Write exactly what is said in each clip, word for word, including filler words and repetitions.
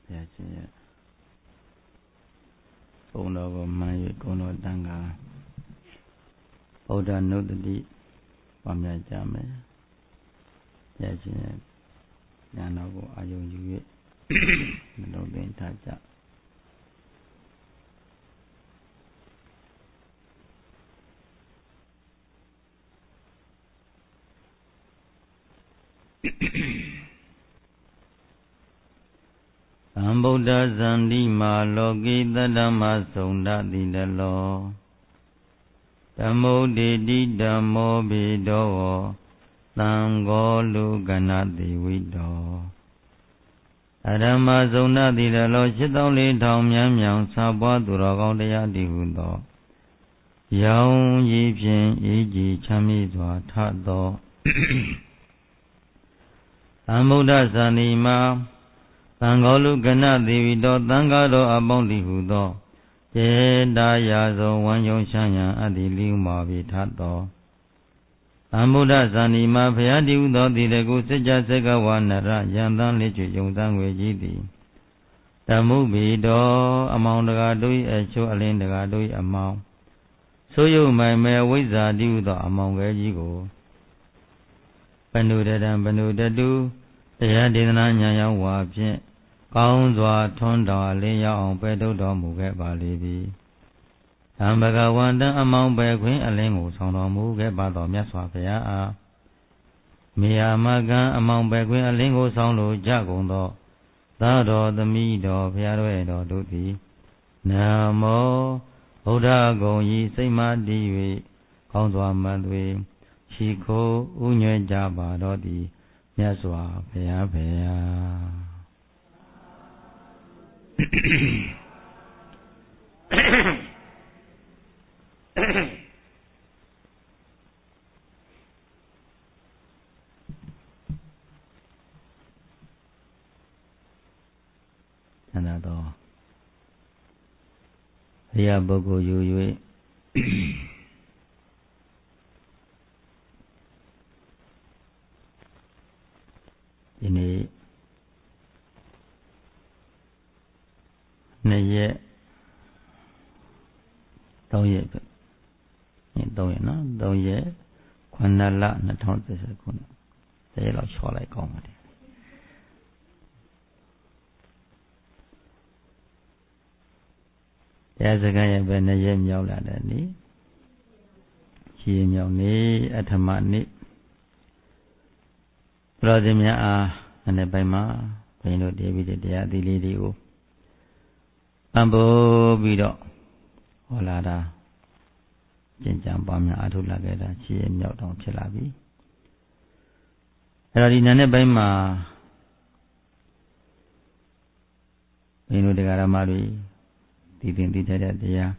ဘုရားရှင်ရဲ့ဘုံတော်ကိုမှန်၍ကုံတော်တန်ခါဗုဒ္ဓနုတ္တိပွားများကြမယ်ဘုရားရှင်ရဲ့ဉာဏ်တော်ကိုအာယုံယူ၍နှလုံးသွင်းထားကြသံဗုဒ္ဓဇန္တိမာလောကိတတ္တမသုံဒတိတလောဓမ္မုဒေတိဓမ္မောဘိဒောသံဃောလူကဏတိဝိတောအဓမ္မသုံဒတိတလောရှစ်သောင်းလေးထောင်မြန်းမြောင်စာပွားသူတော်ကောင်းတရားတည်ဟုသောရောင်ရည်ဖြင့်အေးကြည်ချမ်းမြေ့စွာထသောသံဗုဒ္ဓဇန္တိမာသံဃောလူကဏတိဝိတောသံဃာတော်အပေါင်းတည်ဟုသောကျေတာရာဇုံဝမ်းယုံချမ်းရန်အတ္တိလိဥမာပိထသောသံဗုဒ္ဓဇန္တိမာဘုရားတည်ဟုသောတိတကုစัจ जा စကဝါနရယံတန်လေးကျွယုံတန်ွယ်ကြီးသည်ဓမ္မုပိတောအမောင်တကာတို့၏အချိုးအလင်းတကာတို့၏အမောင်ဆိုယုံမိုင်မဲဝိဇ္ဇာတည်ဟုသောအမောင်ကဲကြီးကိုပဏုတတံပဏုတတုတရားဒေသနာဉာဏ်ရောက်ဝါဖြင့်ကောင်းစွာထွန်းတော်လင်းရောက်အောင်ပဲထုတ်တော်မူခဲ့ပါလေပြီ။သံဘဂဝန္တံအမောင်ပဲခွင်အလင်းကိုဆောင်တော်မူခဲ့ပါတော်မြတ်စွာဘုရားအားမေယမကံအမောင်ပဲခွင်အလင်းကိုဆောင်လိုကြကုန်သောသာတော်သမီးတော်ဘုရားတော်ရဲ့တော်တို့သည်နမောဗုဒ္ဓဂုံဤစိတ်မှတည်၍ကောင်းစွာမှန်သွေရှိခိုးဥညွှဲကြပါတော်သည်မြတ်စွာဘုရားဘုရားသန္တာတော်ဘုရားပုဂ္ဂိုလ်ယူ၍ဒီနေ့နှစ်ရက်သုံးရက်ပဲသုံးရက်နော်သုံးရက်ခုနှစ်လနှစ်ထောင်တစ်ဆယ်ခုနှစ်ဒါရလောက်ချောလိုက်ကောင်းပါတယ်တရားစကားရဲ့ပဲနှစ်ရက်မြောက်လာတယ်နိရှင်းမြောက်နေအထမနေ့ဘုရားရှင်များအားအနေ့ပိုင်းမှာဘုန်းကြီးတို့တရားပြီးတဲ့တရားအသီးလေးတွေကိုပံ့ပိုးပြီးတော့ဟောလာတာကျင့်ကြံပွားများအားထုတ်လာခဲ့တာရှင်းမြောက်တောင်ဖြစ်လာပြီအဲ့တော့ဒီနေ့ပိုင်းမှာဘုန်းကြီးတို့တရားဓမ္မတွေတည်တင်တည်တဲ့တရား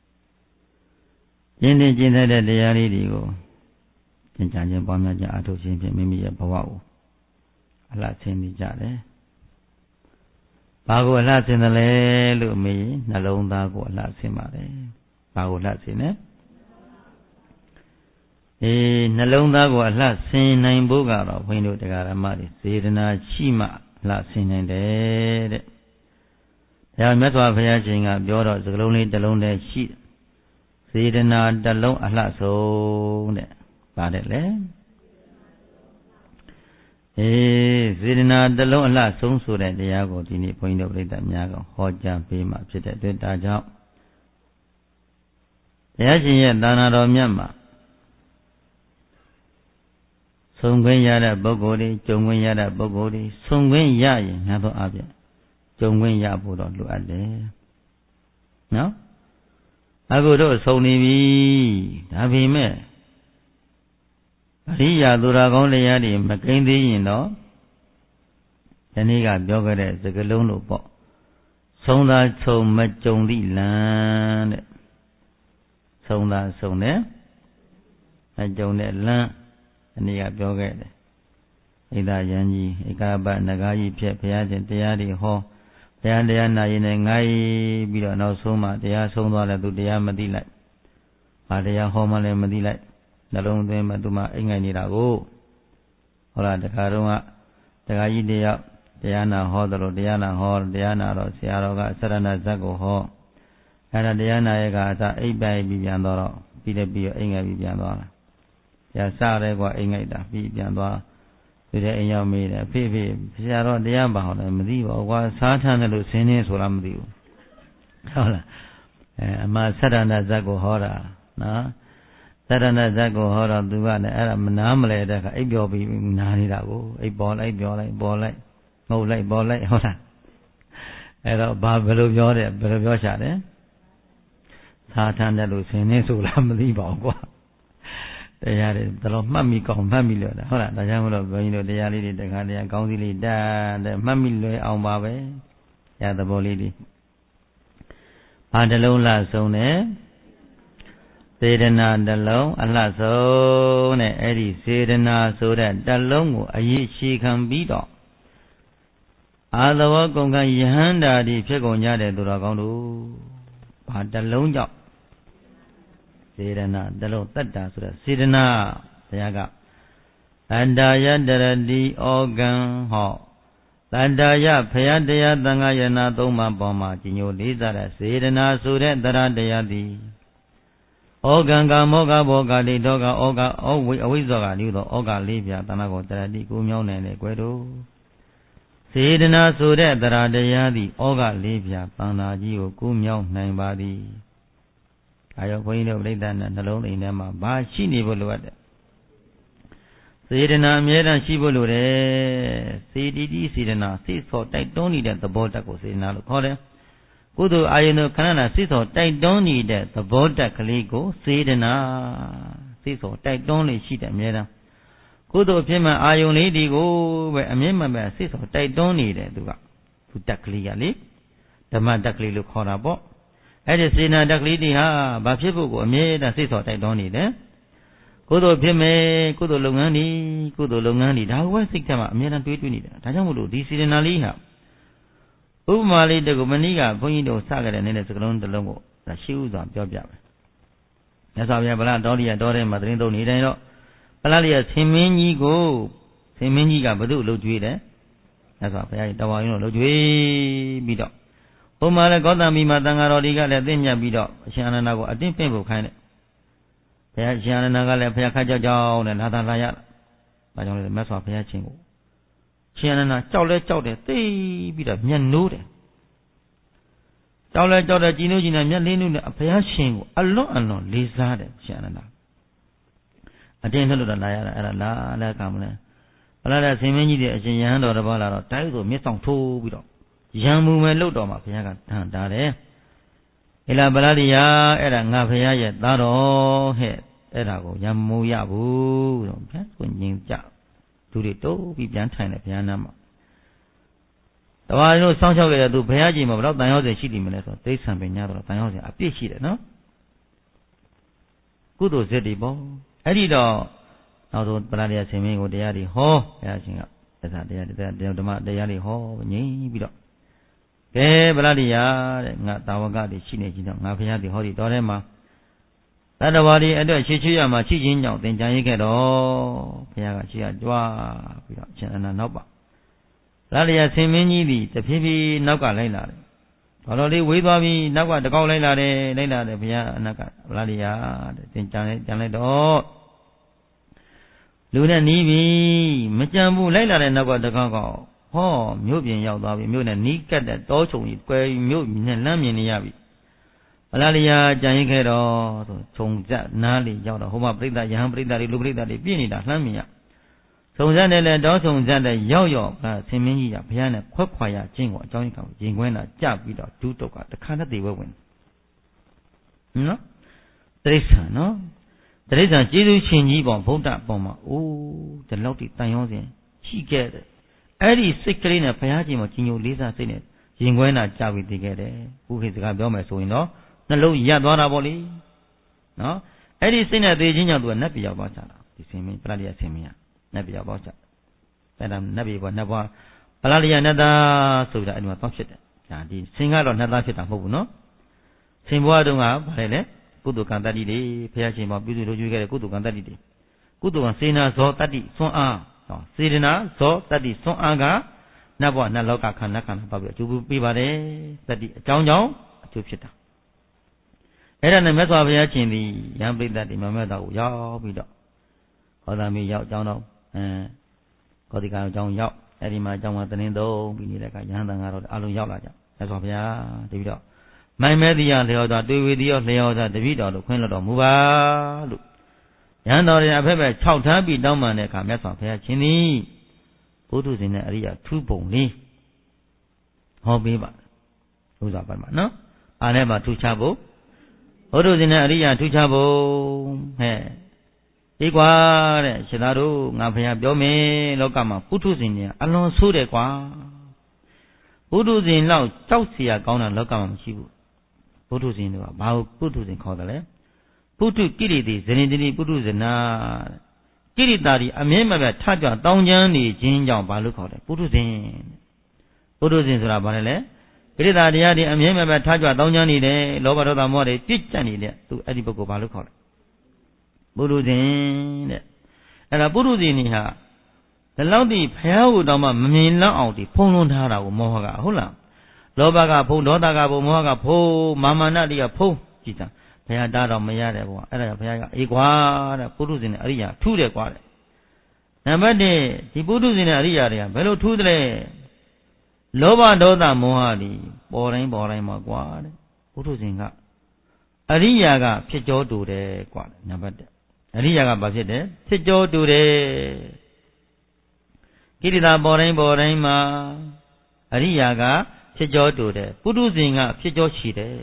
ကျင့်တင်ကျင့်တဲ့တရားလေးတွေကိုကျင့်ကြံခြင်းပွားများခြင်းအားထုတ်ခြင်းဖြင့်မိမိရဲ့ဘဝကိုအလှဆင်းမိကြတယ်။ဘာကိုအလှဆင်းတယ်လဲလို့မေးရင်နှလုံးသားကိုအလှဆင်းပါတယ်။ဘာကိုအလှဆင်းလဲ။အေးနှလုံးသားကိုအလှဆင်းနိုင်ဖို့ကတော့ဘုန်းကြီးတို့တရားဓမ္မတွေစေတနာရှိမှအလှဆင်းနိုင်တယ်တဲ့။ဒါမြတ်စွာဘုရားရှင်ကပြောတော့စကလုံးလေးတစ်လုံးတည်းရှိစေတနာတစ်လုံးအလှဆုံးတဲ့။ပါတယ်လေ။အေးစေတနာတစ်လုံးအလှဆုံးဆိုတဲ့တရားကိုဒီနေ့ဘုန်းကြီးတို့ပြိဿများကဟောကြားပေးမှဖြစ်တဲ့အတွက်ဒါကြောင့်ဘုရားရှင်ရဲ့သာနာတော်မြတ်မှာဆုံးခွင့်ရတဲ့ပုဂ္ဂိုလ်တွေကြုံခွင့်ရတဲ့ပုဂ္ဂိုလ်တွေဆုံးခွင့်ရရင်ငါတို့အပြင်ကြုံခွင့်ရဖို့တော့လိုအပ်တယ်နော်အခုတို့ဆုံးနေပြီဒါပေမဲ့အရိယာသူတော်ကောင်းတရားတွေမကိန်းသေးရင်တော့ဒီနေ့ကပြောခဲ့တဲ့စကားလုံးလို့ပေါ့ဆုံးသာဆုံးမကြုံသည့်လမ်းတဲ့ဆုံးသာဆုံးနဲ့မကြုံတဲ့လမ်းဒီနေ့ကပြောခဲ့တယ်ဣဒယံကြီးဧကပနဂါကြီးဖြစ်ဘုရားရှင်တရားတွေဟောဘုရားတရားနာရင်လည်းငိုင်းပြီးတော့နောက်ဆုံးမှတရားဆုံးသွားတယ်သူတရားမသိလိုက်ဘာတရားဟောမှလည်းမသိလိုက်နှလုံးသွင်းမှသူမှအိမ်ငိုင်နေတာကိုဟောလားတခါတော့ကတခါကြီးတယောက်တရားနာဟောတယ်လို့တရားနာဟောတရားနာတော့ဆရာတော်ကစရဏဇတ်ကိုဟောအဲ့ဒါတရားနာရဲ့ကအစအိပ်ပိုင်ပြီးပြန်တော့ပြီးတယ်ပြီးတော့အိမ်ငယ်ပြီးပြန်သွားတာဆရာစရဲကွာအိမ်ငယ်တာပြီးပြန်သွားဒီတဲ့အိမ်ရောက်မေးတယ်အဖေဖေဆရာတော်တရားပါဟောတယ်မသိပါဘူးကွာစားထမ်းတယ်လို့ဆင်းနေဆိုလားမသိဘူးဟုတ်လားအဲအမှစရဏဇတ်ကိုဟောတာနော်စရဏဇတ်ကိုဟောတော့သူကလည်းအဲ့ဒါမနာမလဲတဲ့ခါအိပ်ပျော်ပြီးနားနေတာကိုအိပ်ပေါ်လိုက်ပြောလိုက်ပေါ်လိုက်ငုတ်လိုက်ပေါ်လိုက်ဟုတ်လားအဲ့တော့ဘာဘယ်လိုပြောတယ်ဘယ်လိုပြောချတယ်စားထမ်းတယ်လို့ဆင်းနေဆိုလားမသိပါဘူးကွာတရားတွေတော်မှတ်မိကောင်းမှတ်မိလို့ဟုတ်လားဒါကြောင့်မလို့ဘုန်းကြီးတို့တရားလေးတွေတခါတည်းကောင်းစီလေးတတ်တဲ့မှတ်မိလွယ်အောင်ပါပဲရသဘောလေးတွေဘာတစ်လုံးလှဆုံးနဲ့စေတနာတစ်လုံးအလှဆုံးနဲ့အဲ့ဒီစေတနာဆိုတဲ့တစ်လုံးကိုအရေးရှိခံပြီးတော့အာသဝကုံကယဟန္တာဒီဖြစ်ကုန်ကြတဲ့သူတော်ကောင်းတို့ဘာတစ်လုံးကြောင့်စေတနာတလုံးတတ္တာဆိုတဲ့စေတနာဘုရားကအန္တာယတရတိဩကံဟောတတ္တာယဘုရားတရားသံဃာယနာသုံးပါးပေါ်မှာကြီးညိုလေးစားတဲ့စေတနာဆိုတဲ့တရားတရားသည်ဩကံကမောကဘောကတိတောကဩကဩဝိအဝိဇ္ဇောကလူသောဩကလေးပြတဏ္ဍကိုတရတိကိုမြောင်းနိုင်လေကွယ်တို့စေတနာဆိုတဲ့တရားတရားသည်ဩကလေးပြတဏ္ဍကြီးကိုကိုမြောင်းနိုင်ပါသည်အဲရောဘုန်းကြီးတို့ပြိဿနဲ့နှလုံးအိမ်ထဲမှာဘာရှိနေဖို့လိုအပ်တယ်စေတနာအမြဲတမ်းရှိဖို့လိုတယ်စေတီတိစေတနာစိတ်ဆော်တိုက်တွန်းနေတဲ့သဘောတက်ကိုစေတနာလို့ခေါ်တယ်ကုသိုလ်အာယုန်တို့ခဏနာစိတ်ဆော်တိုက်တွန်းနေတဲ့သဘောတက်ကလေးကိုစေတနာစိတ်ဆော်တိုက်တွန်းနေရှိတယ်အမြဲတမ်းကုသိုလ်ဖြစ်မှအာယုန်လေးဒီကိုပဲအမြဲမှပဲစိတ်ဆော်တိုက်တွန်းနေတယ်သူကသူတက်ကလေးကလေဓမ္မတက်ကလေးလို့ခေါ်တာပေါ့အဲ့ဒီစေနာတက်ကလေးတွေဟာဘာဖြစ်ဖို့ကိုအမြဲတမ်းစိတ်ဆော်တိုက်တွန်းနေတယ်ကုသိုလ်ဖြစ်မယ်ကုသိုလ်လုပ်ငန်းတွေကုသိုလ်လုပ်ငန်းတွေဒါကိုပဲစိတ်ထဲမှာအမြဲတမ်းတွေးတွေးနေတယ်ဒါကြောင့်မို့လို့ဒီစေနာလေးဟာဥပမာလေးတကူမနည်းကဘုန်းကြီးတို့စကြတဲ့နေတဲ့စကလုံးတစ်လုံးကိုဒါရှိဥစွာပြောပြမယ်မြတ်စွာဘုရားဗလာတော်ရီရတော်ထဲမှာသတင်းသုံးနေတိုင်းတော့ဗလာလေးရဆင်မင်းကြီးကိုဆင်မင်းကြီးကဘု து လှုပ်ကြွေးတယ်မြတ်စွာဘုရားကြီးတော်ဝါရင်တို့လှုပ်ကြွေးပြီးတော့ဘုမာလည်းကောသမိမှာတန်ဃာတော်တွေကလည်းသိညက်ပြီးတော့အရှင်အနန္ဒာကိုအတင်းပင့်ဖို့ခိုင်းတယ်ဘုရားရှင်အနန္ဒာကလည်းဘုရားခါကြောက်ကြောက်နဲ့လာတာလာရဒါကြောင့်လည်းမြတ်စွာဘုရားချင်းကိုရှင်အနန္ဒာကြောက်လဲကြောက်တယ်သိပြီးတော့မျက်နိုးတယ်ကြောက်လဲကြောက်တယ်ကြည်နိုးကြည်နဲ့မျက်လေးနိုးနဲ့ဘုရားရှင်ကိုအလွန်အလွန်လေးစားတယ်ရှင်အနန္ဒာအတင်းလှုပ်တော့လာရတာအဲ့ဒါလာလဲကမလဲဘလာတဲ့ဆင်မင်းကြီးတွေအရှင်ယဟန်တော်တစ်ပါးလာတော့တိုက်ဆိုမျက်ဆောင်ထိုးပြီးတော့ရံမှုမဲ့လှုပ်တော်မှာဘုရားကတန်တာတယ်အလားဗလာရိယာအဲ့ဒါငါဘုရားရဲ့သားတော်ဟဲ့အဲ့ဒါကိုရံမိုးရဘူးတော့ဘုရားကိုညင်ကြသူတွေတိုးပြီးပြန်ထိုင်တယ်ဘုရားနာမှာတဝါတို့စောင်းချောက်ခဲ့တဲ့သူဘုရားကြီးမှာဘယ်တော့တန်ရောက်စေရှိတယ်မလဲဆိုတော့သိဆံပင်ညာတော့တန်ရောက်စေအပြည့်ရှိတယ်နော်ကုသိုလ်စိတ်တွေပေါ့အဲ့ဒီတော့နောက်ဆုံးဗလာရိယာဆင်မင်းကိုတရားတွေဟောဘုရားရှင်ကတရားတရားတရားဓမ္မတရားတွေဟောငြိမ်ပြီးတော့ကဲဗလာရိယာတဲ့ငါတာဝကတွေရှိနေခြင်းတော့ငါဘုရားဒီဟောဒီတော်ထဲမှာတတ္တဝါတွေအတွက်ရှေ့ချွေရမှာရှိခြင်းကြောင့်သင်္ကြန်ရိပ်ခဲ့တော့ဘုရားကရှေ့ကကြွားပြီးတော့အရှင်အနန္ဒာနောက်ပါဗလာရိယာဆင်မင်းကြီးသည်တဖြည်းဖြည်းနောက်ကလိုက်လာတယ်တော်တော်လေးဝေးသွားပြီးနောက်ကတကောက်လိုက်လာတယ်လိုက်လာတယ်ဘုရားအနက်ကဗလာရိယာတဲ့သင်္ကြန်လိုက်ကြံလိုက်တော့လူနဲ့နီးပြီမကြံဘူးလိုက်လာတဲ့နောက်ကတကောက်ကောဟောမြို့ပြင်ရောက်သွားပြီမြို့နဲ့နီးကပ်တဲ့တောချုံကြီးကွယ်မြို့နဲ့လမ်းမြင်နေရပြီဗလာရိယာကြံရိပ်ခဲ့တော့ဆိုခြုံဇက်နားလေးရောက်တော့ဟိုမှာပြိဿယဟန်ပြိဿတွေလူပြိဿတွေပြည့်နေတာလှမ်းမြင်ရခြုံဇက်နဲ့လည်းတောချုံဇက်တဲ့ရောက်ရောက်ဗလာဆင်မင်းကြီးကဘုရားနဲ့ခွက်ခွာရခြင်းကိုအကြောင်းကြီးကရင်ခွင်းတာကြပြီးတော့ဒုတုတ်ကတခါနဲ့သေးဝဲဝင်နော်တိရစ္ဆာန်နော်တိရစ္ဆာန်ကျေးဇူးရှင်ကြီးပေါ့ဗုဒ္ဓပေါ်မှာအိုးဒီလောက်ထိတန်ရောစဉ်ရှိခဲ့တဲ့အဲ့ဒီစိတ်ကလေးနဲ့ဘုရားကြီးမှာကြီးညိုလေးစားစိတ်နဲ့ရင်ခွဲတာကြပြီးတည်ခဲ့တယ်ခုခေတ်စကားပြောမယ်ဆိုရင်တော့နှလုံးရပ်သွားတာပေါ့လေနော်အဲ့ဒီစိတ်နဲ့တည်ခြင်းကြောင့်သူကနတ်ပြည်ရောက်သွားကြတာဒီဆင်မင်းဗလာရိယာဆင်မင်းကနတ်ပြည်ရောက်သွားကြအဲ့ဒါနတ်ပြည်ဘောနတ်ဘွားဗလာရိယာနတ်သားဆိုတာအဲ့ဒီမှာသွားဖြစ်တယ်ဒါဒီဆင်ကတော့နတ်သားဖြစ်တာမဟုတ်ဘူးနော်ဆင်ဘွားတုန်းကဗါလဲလေကုသိုလ်ကံတတ္တိတွေဘုရားရှင်မှာပြုစုလုပ်ကြွေးခဲ့တဲ့ကုသိုလ်ကံတတ္တိတွေကုသိုလ်ကံစေနာဇောတတ္တိစွန့်အားစေတနာဇောတတ္တိစွန့်အားကနတ်ဘဝနတ်လောကခန္ဓာခန္ဓာပေါ့ပြီးအကျိုးပေးပါတယ်တတိအကြောင်းကြောင့်အကျိုးဖြစ်တာအဲ့ဒါနဲ့မြတ်စွာဘုရားရှင်သည်ယံပိဋကတိမမေတ္တာကိုရောက်ပြီးတော့ဟောတာမီရောက်အကြောင်းတော့အဲကောတိကအကြောင်းရောက်အဲ့ဒီမှာအကြောင်းကတရင်သုံးပြီးနေတဲ့အခါယဟန်တန်ကတော့အလုံးရောက်လာကြမြတ်စွာဘုရားတပြီးတော့မိုင်မဲတိယလျော်စွာတွေ့ဝေတိယလျော်စွာတပိတော်တို့ခွင့်လွှတ်တော်မူပါလို့ယဟန်တော်တွေအဖက်ဖက်ခြောက်ထားပြီးတောင်းပန်တဲ့အခါမြတ်စွာဘုရားရှင်သည်ဘုဒ္ဓဇင်နဲ့အရိယာထူးပုံလေးဟောပေးပါဥစ္စာပါမှာနော်အားနဲ့ပါထူးခြားဖို့ဘုဒ္ဓဇင်နဲ့အရိယာထူးခြားဖို့ဟဲ့ဒီကွာတဲ့ရှင်သာတို့ငါဘုရားပြောမယ်လောကမှာပုထုဇဉ်တွေအလွန်ဆိုးတယ်ကွာပုထုဇဉ်လောက်ကြောက်เสียကောင်းတာလောကမှာမရှိဘူးပုထုဇဉ်တွေကဘာကိုပုထုဇဉ်ခေါ်တယ်လဲပုထုကိရိတိဇနိတိပုထုဇနာကိရိတာဒီအမြဲမပြတ်ထကြွတောင်းချမ်းနေခြင်းကြောင့်ဘာလို့ခေါ်တယ်ပုထုဇဉ်ပုထုဇဉ်ဆိုတာဘာလဲလဲကိရိတာတရားဒီအမြဲမပြတ်ထကြွတောင်းချမ်းနေတယ်လောဘဒေါသမောဟတွေပြည့်ကျက်နေတဲ့သူအဲ့ဒီပုဂ္ဂိုလ်ဘာလို့ခေါ်လဲပုထုဇဉ်တဲ့အဲ့ဒါပုထုဇဉ်နေဟာဒီလောက်ဒီဘုရားကိုတောင်မှမမြင်လောက်အောင်ဒီဖုံးလွှမ်းထားတာကိုမောဟကဟုတ်လားလောဘကဖုံးဒေါသကဖုံးမောဟကဖုံးမာမနတိကဖုံးကြည်တာဘုရားတားတော့မရတဲ့ဘုရားအဲ့ဒါဘုရားကအေးကွာတဲ့ပုထုဇဉ်နဲ့အရိယာထူးတယ်ကွာတဲ့နံပါတ်တစ်ဒီပုထုဇဉ်နဲ့အရိယာတွေကဘယ်လိုထူးတယ်လောဘဒေါသမောဟတွေပေါ်တိုင်းပေါ်တိုင်းမှာကွာတဲ့ပုထုဇဉ်ကအရိယာကဖြစ်ကြောတူတယ်ကွာနံပါတ်တစ်အရိယာကဘာဖြစ်တယ်ဖြစ်ကြောတူတယ်ကိရိတာပေါ်တိုင်းပေါ်တိုင်းမှာအရိယာကဖြစ်ကြောတူတယ်ပုထုဇဉ်ကဖြစ်ကြောရှိတယ်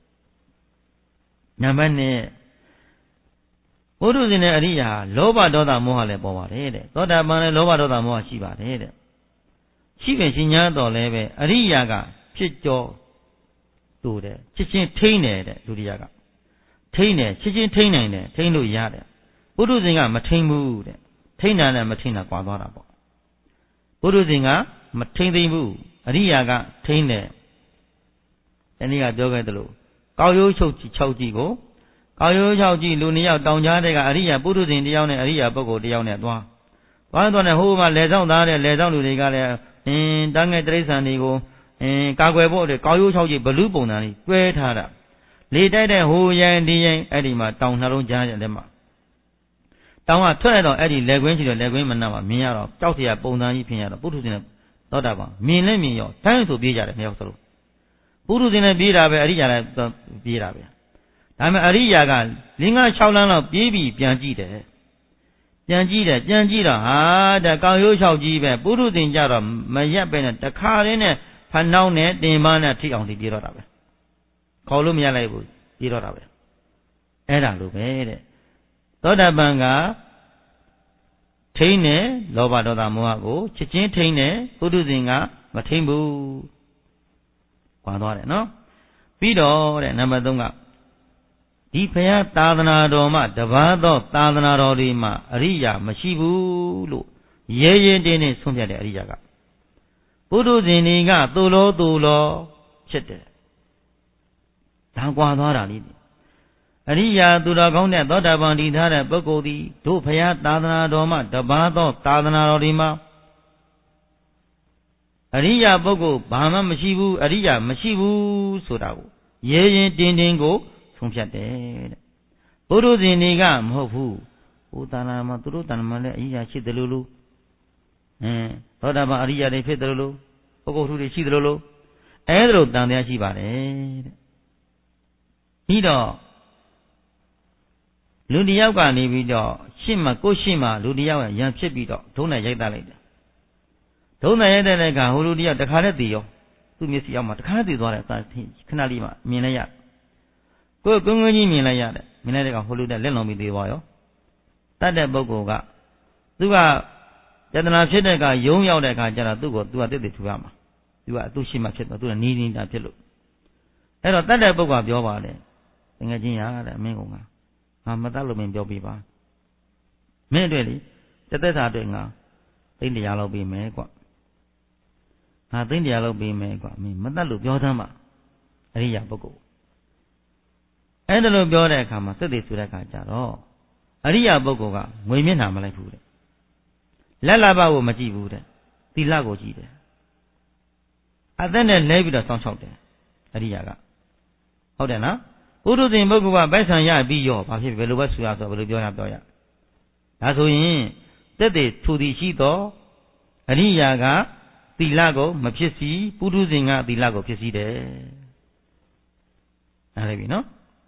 နံပါတ်နှစ်ပုထုဇဉ်နဲ့အရိယာလောဘဒေါသမောဟလည်းပေါ်ပါတယ်တဲ့သောတာပန်လည်းလောဘဒေါသမောဟရှိပါတယ်တဲ့ရှိပဲရှင်ညာတော်လည်းပဲအရိယာကဖြစ်ကြောတူတယ်ချစ်ချင်းထိန်းတယ်တဲ့ဒုတိယကထိန်းတယ်ချစ်ချင်းထိန်းနိုင်တယ်ထိန်းလို့ရတယ်ပုထုဇဉ်ကမထိန်းဘူးတဲ့ထိန်းတာနဲ့မထိန်းတာကွာသွားတာပေါ့ပုထုဇဉ်ကမထိန်းသိမ်းဘူးအရိယာကထိန်းတယ်ဒီနေ့ကပြောခဲ့သလိုကောက်ရိုးချုပ်ကြီး၆ကြီးကိုကောက်ရိုး၆ကြီးလူနှစ်ယောက်တောင်ကြားတဲ့ကအရိယာပုထုဇဉ်တစ်ယောက်နဲ့အရိယာပုဂ္ဂိုလ်တစ်ယောက်နဲ့သွားသွားတော့နဲ့ဟိုမှာလေဆောင်သားတဲ့လေဆောင်လူတွေကလည်းအင်းတန်းငယ်တိရစ္ဆာန်တွေကိုအင်းကာကွယ်ဖို့အတွက်ကောက်ရိုး၆ကြီးဘလူးပုံစံလေးတွဲထားတာလေတိုက်တဲ့ဟိုရိုင်းဒီရိုင်းအဲ့ဒီမှာတောင်နှလုံးကြားတဲ့လက်မှာတောင်ကထွက်ရတော့အဲ့ဒီလက်ကွင်းရှိတော့လက်ကွင်းမနှံ့မှာမြင်ရတော့ကြောက်စရာပုံစံကြီးဖြစ်ရတော့ပုထုဇဉ်နဲ့သောတာပန်မြင်လဲမြင်ရောတိုင်းဆိုပြေးကြတယ်မရောက်သလိုပုထုဇဉ်နဲ့ပြေးတာပဲအရိယာနဲ့ပြေးတာပဲဒါပေမဲ့အရိယာကလင်းကား၆လမ်းလောက်ပြေးပြီးပြန်ကြည့်တယ်ပြန်ကြည့်တယ်ပြန်ကြည့်တော့ဟာတဲ့ကောက်ရိုး၆ကြီးပဲပုထုဇဉ်ကြတော့မရက်ပဲနဲ့တခါရင်းနဲ့ဖနှောင်းနဲ့တင်ပန်းနဲ့ထိအောင်ထိပြေးတော့တာပဲခေါ်လို့မရလိုက်ဘူးပြေးတော့တာပဲအဲ့ဒါလိုပဲတဲ့သောတာပန်ကထိန်းတယ်လောဘဒေါသမောဟကိုချစ်ချင်းထိန်းတယ်ပုထုဇဉ်ကမထိန်းဘူးကွာသွားတယ်နော်ပြီးတော့တဲ့နံပါတ်သုံးကဒီဘုရားသာသနာတော်မှာတပါးသောသာသနာတော်တွေမှာအရိယာမရှိဘူးလို့ရဲရဲတင်းတင်းဆုံးဖြတ်တဲ့အရိယာကပုထုဇဉ်တွေကသို့လောသို့လောဖြစ်တယ်ဒါကွာသွားတာလေးအရိယာသူတော်ကောင်းတဲ့သောတာပန်တည်ထားတဲ့ပုဂ္ဂိုလ်သည်တို့ဘုရားသာသနာတော်မှာတပါးသောသာသနာတော်တွေမှာအရိယာပုဂ္ဂိုလ်ဘာမှမရှိဘူးအရိယာမရှိဘူးဆိုတာကိုရဲရင်တင်းတင်းကိုဆုံးဖြတ်တယ်တဲ့ပုထုဇဉ်တွေကမဟုတ်ဘူးဟိုသာနာမှာသူတို့သာနာမှာလည်းအရိယာရှိတယ်လို့လို့အင်းသောတာပန်အရိယာတွေဖြစ်တယ်လို့လို့ပုဂ္ဂိုလ်ထုတွေရှိတယ်လို့လို့အဲဒါလိုတန်တရားရှိပါတယ်တဲ့ပြီးတော့လူတယောက်ကနေပြီးတော့ရှင်းမှာကိုရှင်းမှာလူတယောက်ရံဖြစ်ပြီးတော့ဒုံးနဲ့ရိုက်သားလိုက်တယ်ဒုံးနဲ့ရိုက်တဲ့အခါဟိုလူတယောက်တခါနဲ့တည်ရောသူ့မျက်စိအောက်မှာတခါနဲ့တည်သွားတယ်ခဏလေးမှမြင်လိုက်ရကိုယ်ကုန်းကုန်းကြီးမြင်လိုက်ရတယ်မြင်လိုက်တဲ့အခါဟိုလူတဲ့လက်လုံးပြီးတည်သွားရောတတ်တဲ့ပုဂ္ဂိုလ်ကသူကယတနာဖြစ်တဲ့အခါယုံရောက်တဲ့အခါကျတော့သူ့ကိုသူကတည်တည်ထူရမှာသူကအသူ့ရှိမှဖြစ်တော့သူကနီးနေတာဖြစ်လို့အဲ့တော့တတ်တဲ့ပုဂ္ဂိုလ်ကပြောပါတယ်တကယ်ချင်းရတဲ့အမင်းကောင်ကငါမတတ်လို့မင်းပြောပြပါမင်းအတွက်လေတသက်စာအတွက်ငါသိန်းတရားလောက်ပေးမယ်ကွငါသိန်းတရားလောက်ပေးမယ်ကွမင်းမတတ်လို့ပြောသမ်းပါအရိယာပုဂ္ဂိုလ်အဲ့ဒါလို့ပြောတဲ့အခါမှာသစ္စေဆိုတဲ့အခါကျတော့အရိယာပုဂ္ဂိုလ်ကငွေမျက်နှာမလိုက်ဘူးတဲ့လက်လာဘကိုမကြည့်ဘူးတဲ့သီလကိုကြည့်တယ်အသက်နဲ့လဲပြီးတော့စောင့်ရှောက်တယ်အရိယာကဟုတ်တယ်နော်ပုထုဇဉ်ပုဂ္ဂိုလ်ကပိုက်ဆံရပြီးရောဘာဖြစ်ဘယ်လိုပဲဆူရဆိုဘယ်လိုပြောရပြောရဒါဆိုရင်တက်တဲ့ထူသည်ရှိသောအရိယာကသီလကိုမဖြစ်စီပုထုဇဉ်ကသီလကိုဖြစ်စီတယ်နားလည်ပြီနော်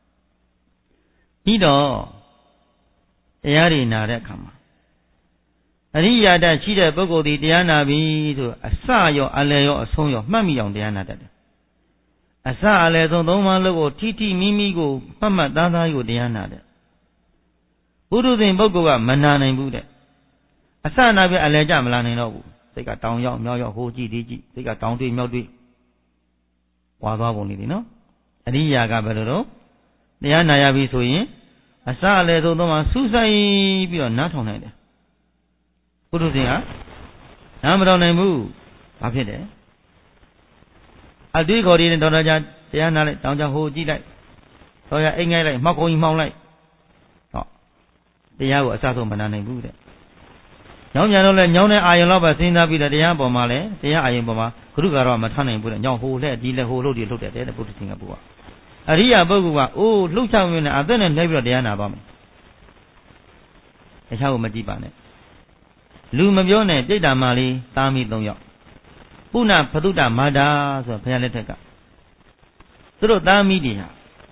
ပြီးတော့တရားတွေနာတဲ့အခါမှာအရိယာတရှိတဲ့ပုဂ္ဂိုလ်ဒီတရားနာပြီဆိုအစရောအလယ်ရောအဆုံးရောမှတ်မိအောင်တရားနာတတ်တယ်အစအလယ်ဆုံးသုံးပါးလုံးကိုထိထိမိမိကိုမှတ်မှတ်သားသားကိုတရားနာတယ်ပုထုဇဉ်ပုဂ္ဂိုလ်ကမနာနိုင်ဘူးတဲ့အစနာပြအလယ်ကြမလာနိုင်တော့ဘူးစိတ်ကတောင်ရောက်မြောက်ရောက်ဟိုကြည့်ဒီကြည့်စိတ်ကတောင်တွေ့မြောက်တွေ့ဝါသွားပုံနေတယ်နော်အရိယာကဘယ်လိုတော့တရားနာရပြီဆိုရင်အစအလယ်ဆုံးသုံးပါးစူးစိုက်ပြီးတော့နားထောင်နိုင်တယ်ပုထုဇဉ်ကနားမတော်နိုင်ဘူးဘာဖြစ်တယ်အတွေးခေါ်ရတဲ့တော်တော်ကြာတရားနာလိုက်တောင်ကြဟိုကြည့်လိုက်တော်ရအိမ်ငိုက်လိုက်မှောက်ကုန်းကြီးမှောင်းလိုက်ဟောတရားကိုအစဆုံးမနာနိုင်ဘူးတဲ့ညောင်းပြန်တော့လဲညောင်းတဲ့အာယုံတော့ပဲစဉ်းစားပြီးတဲ့တရားပေါ်မှာလဲတရားအာယုံပေါ်မှာဂရုကတော့မထနိုင်ဘူးတဲ့ညောင်းဟိုလက်ဒီလက်ဟိုလှုပ်ဒီလှုပ်တဲ့တဲ့ပုထုဇဉ်ကပုဂ္ဂိုလ်ကအရိယာပုဂ္ဂိုလ်ကအိုးလှုပ်ချောင်းရင်းနဲ့အသက်နဲ့နှိပ်ပြီးတော့တရားနာသွားမယ်တရားကိုမကြည့်ပါနဲ့လူမပြောနဲ့ပြိတ္တာမလေးသားမိသုံးယောက်ပုဏ္ဏဖသုတမာတာဆိုဘုရားလက်ထက်ကသူတို့သားမိတွေဟာ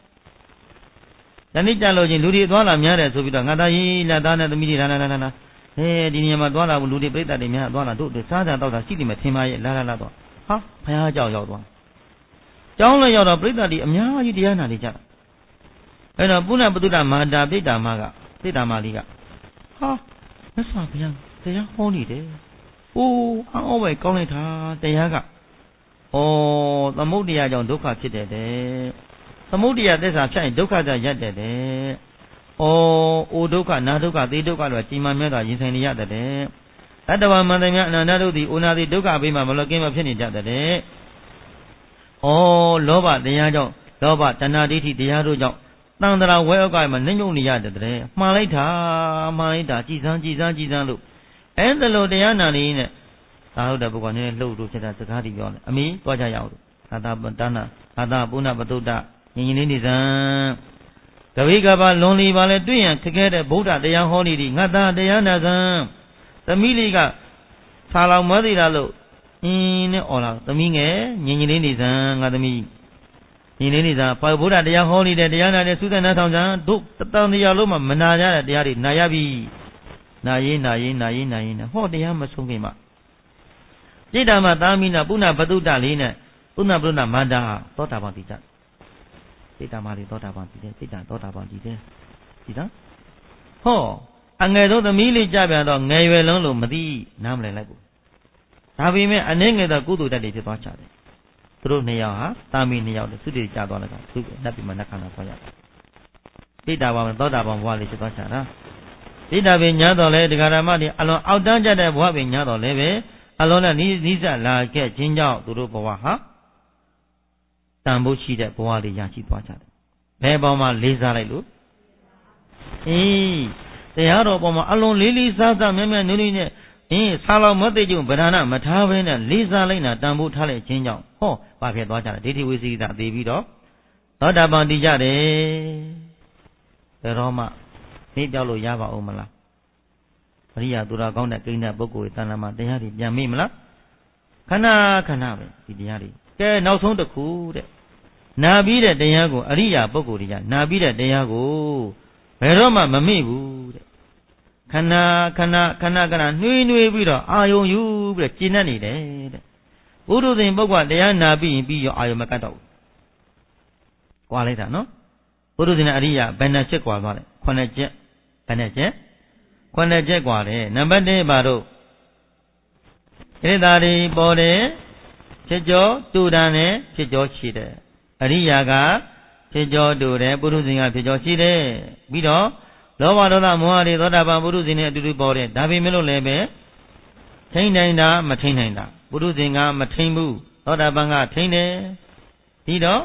တဏှိကြလို့ချင်းလူတွေသွားလာများတယ်ဆိုပြီးတော့ငါသားကြီးလက်သားနဲ့သမီးတွေလာလာလာလာဟဲဒီနေရာမှာသွားလာဘူးလူတွေပြိတ္တာတွေများသွားလာတို့စားကြတော့တာရှိတယ်မထင်ပါရဲ့လာလာလာတော့ဟာဘုရားကြောက်ရောက်သွားကျောင်းလည်းရောက်တော့ပြိတ္တာတွေအများကြီးတရားနာနေကြတာအဲ့တော့ပုဏ္ဏဖသုတမာတာပြိတ္တာမကပြိတ္တာမလေးကဟာမြတ်စွာဘုရားတရားဟောနေတယ်။အိုးအော်ပဲကောင်းလိုက်တာတရားက။ဩသမုဒ္ဒရာကြောင့်ဒုက္ခဖြစ်တယ်တဲ့။သမုဒ္ဒရာသစ္စာဖြစ်ရင်ဒုက္ခကြရက်တယ်တဲ့။ဩအိုဒုက္ခနာဒုက္ခသေဒုက္ခလို့ကြီးမားမြတ်တာရင်ဆိုင်နေရတယ်တဲ့။တတ္တဝါမန္တမြအနန္တတို့သည်အိုနာသည်ဒုက္ခဘေးမှာမလွတ်ကင်းမဖြစ်နေကြတဲ့။ဩလောဘတရားကြောင့်လောဘတဏှာဒိဋ္ဌိတရားတို့ကြောင့်တန်တရာဝဲဩကမှာနှိမ့်ညုံနေရတယ်တဲ့။မှားလိုက်တာမှားလိုက်တာကြည်စမ်းကြည်စမ်းကြည်စမ်းလို့အဲ့ဒါလိုတရားနာနေနဲ့သာဟုတ်တဲ့ပုဂ္ဂိုလ်နည်းလှုပ်လို့ဖြစ်တာစကားတွေပြောတယ်အမေသွားကြရအောင်လို့သာသာပတ္တနာသာသာပုဏ္ဏပတုတ္တညီညီလေးနေစမ်းကဝိကဘာလွန်လီပါလဲတွေ့ရင်ခက်ခဲတဲ့ဗုဒ္ဓတရားဟောနေသည်ငါသားတရားနာစမ်းသမီးလေးကဆာလောင်မသိတာလို့အင်းနဲ့អော်လာသမီးငယ်ညီညီလေးနေစမ်းငါသမီးညီလေးနေစမ်းဗုဒ္ဓတရားဟောနေတဲ့တရားနာတဲ့သုဒ္ဓနာထောင်စမ်းတို့တတန်တရားလုံးမှာမနာကြတဲ့တရားတွေနာရပြီနာရေးနာရေးနာရေးနာရေးနဲ့ဟောတရားမဆုံးခင်မှာစိတ်ဓာမသာမိနာပုဏ္ဏဘတုတ္တလေးနဲ့ပုဏ္ဏဘုဒ္ဓမန္တာသောတာပန်တည်ကြစိတ်ဓာမလေးသောတာပန်တည်တယ်စိတ်ဓာသောတာပန်တည်တယ်ဒီလားဟောအငယ်ဆုံးသမီးလေးကြပြန်တော့ငယ်ရွယ်လုံးလို့မသိနားမလည်လိုက်ဘူးဒါပေမဲ့အနည်းငယ်သောကုသိုလ်တက်တွေဖြစ်သွားကြတယ်သူတို့နှစ်ယောက်ဟာသာမိနှစ်ယောက်တည်းသုတေကြသွားလိုက်တာသူနတ်ပြည်မှာနတ်ခန္ဓာသွားရတယ်စိတ်ဓာပါသောတာပန်ဘဝလေးဖြစ်သွားကြတာစိတ်ဓာပင်ညာတော်လဲဒကာရမတွေအလွန်အောက်တန်းကြတဲ့ဘဝပင်ညာတော်လဲပဲအလွန်နဲ့နိစ္စလာခဲ့ခြင်းကြောင့်သူတို့ဘဝဟာတန်ဖို့ရှိတဲ့ဘဝလေးရရှိသွားကြတယ်။ဘယ်ပေါ်မှာလေးစားလိုက်လို့အေးတရားတော်ပေါ်မှာအလွန်လေးလေးစားစားမြတ်မြတ်နုနုနဲ့အင်းဆာလောင်မသိကြုံဗဒနာမထားဘဲနဲ့လေးစားလိုက်တာတန်ဖို့ထားလိုက်ခြင်းကြောင့်ဟောဘာဖြစ်သွားကြလဲဒိဋ္ဌိဝိသေသသေပြီးတော့သောတာပန်တည်ကြတယ်။ဘယ်တော့မှနေပြောက်လို့ရပါဦးမလားအရိယာသူတော်ကောင်းတဲ့ကိန်းတဲ့ပုဂ္ဂိုလ်တဏ္ဍာမှာတရားတွေပြန်မေ့မလားခဏခဏပဲဒီတရားတွေကဲနောက်ဆုံးတစ်ခုတဲ့နာပြီးတဲ့တရားကိုအရိယာပုဂ္ဂိုလ်တွေကနာပြီးတဲ့တရားကိုဘယ်တော့မှမမေ့ဘူးတဲ့ခဏခဏခဏခဏနှွေးနှွေးပြီးတော့အာယုံယူပြီးတော့ကျင့်တတ်နေတယ်တဲ့ဘုဒ္ဓဇင်ပုဂ္ဂိုလ်တရားနာပြီးရင်ပြီးရောအာယုံမကတ်တော့ဘူးကွာလိုက်တာနော်ဘုဒ္ဓဇင်နဲ့အရိယာဘယ်နှချက်ကွာသွားလဲခုနှစ်ချက်ဘယ်နှချက်ခုနှစ်ချက်กว่าတယ်နံပါတ်တစ်ပါတော့ဣဒ္ဓာရီပေါ်တယ်ဖြစ်ကြောတူတန်တယ်ဖြစ်ကြောရှိတယ်အရိယာကဖြစ်ကြောတူတယ်ပုရုဇဉ်ကဖြစ်ကြောရှိတယ်ပြီးတော့လောဘဒေါသမောဟတွေသောတာပန်ပုရုဇဉ်နဲ့အတူတူပေါ်တယ်ဒါပေမဲ့လို့လည်းပဲထိန်းနိုင်တာမထိန်းနိုင်တာပုရုဇဉ်ကမထိန်းဘူးသောတာပန်ကထိန်းတယ်ပြီးတော့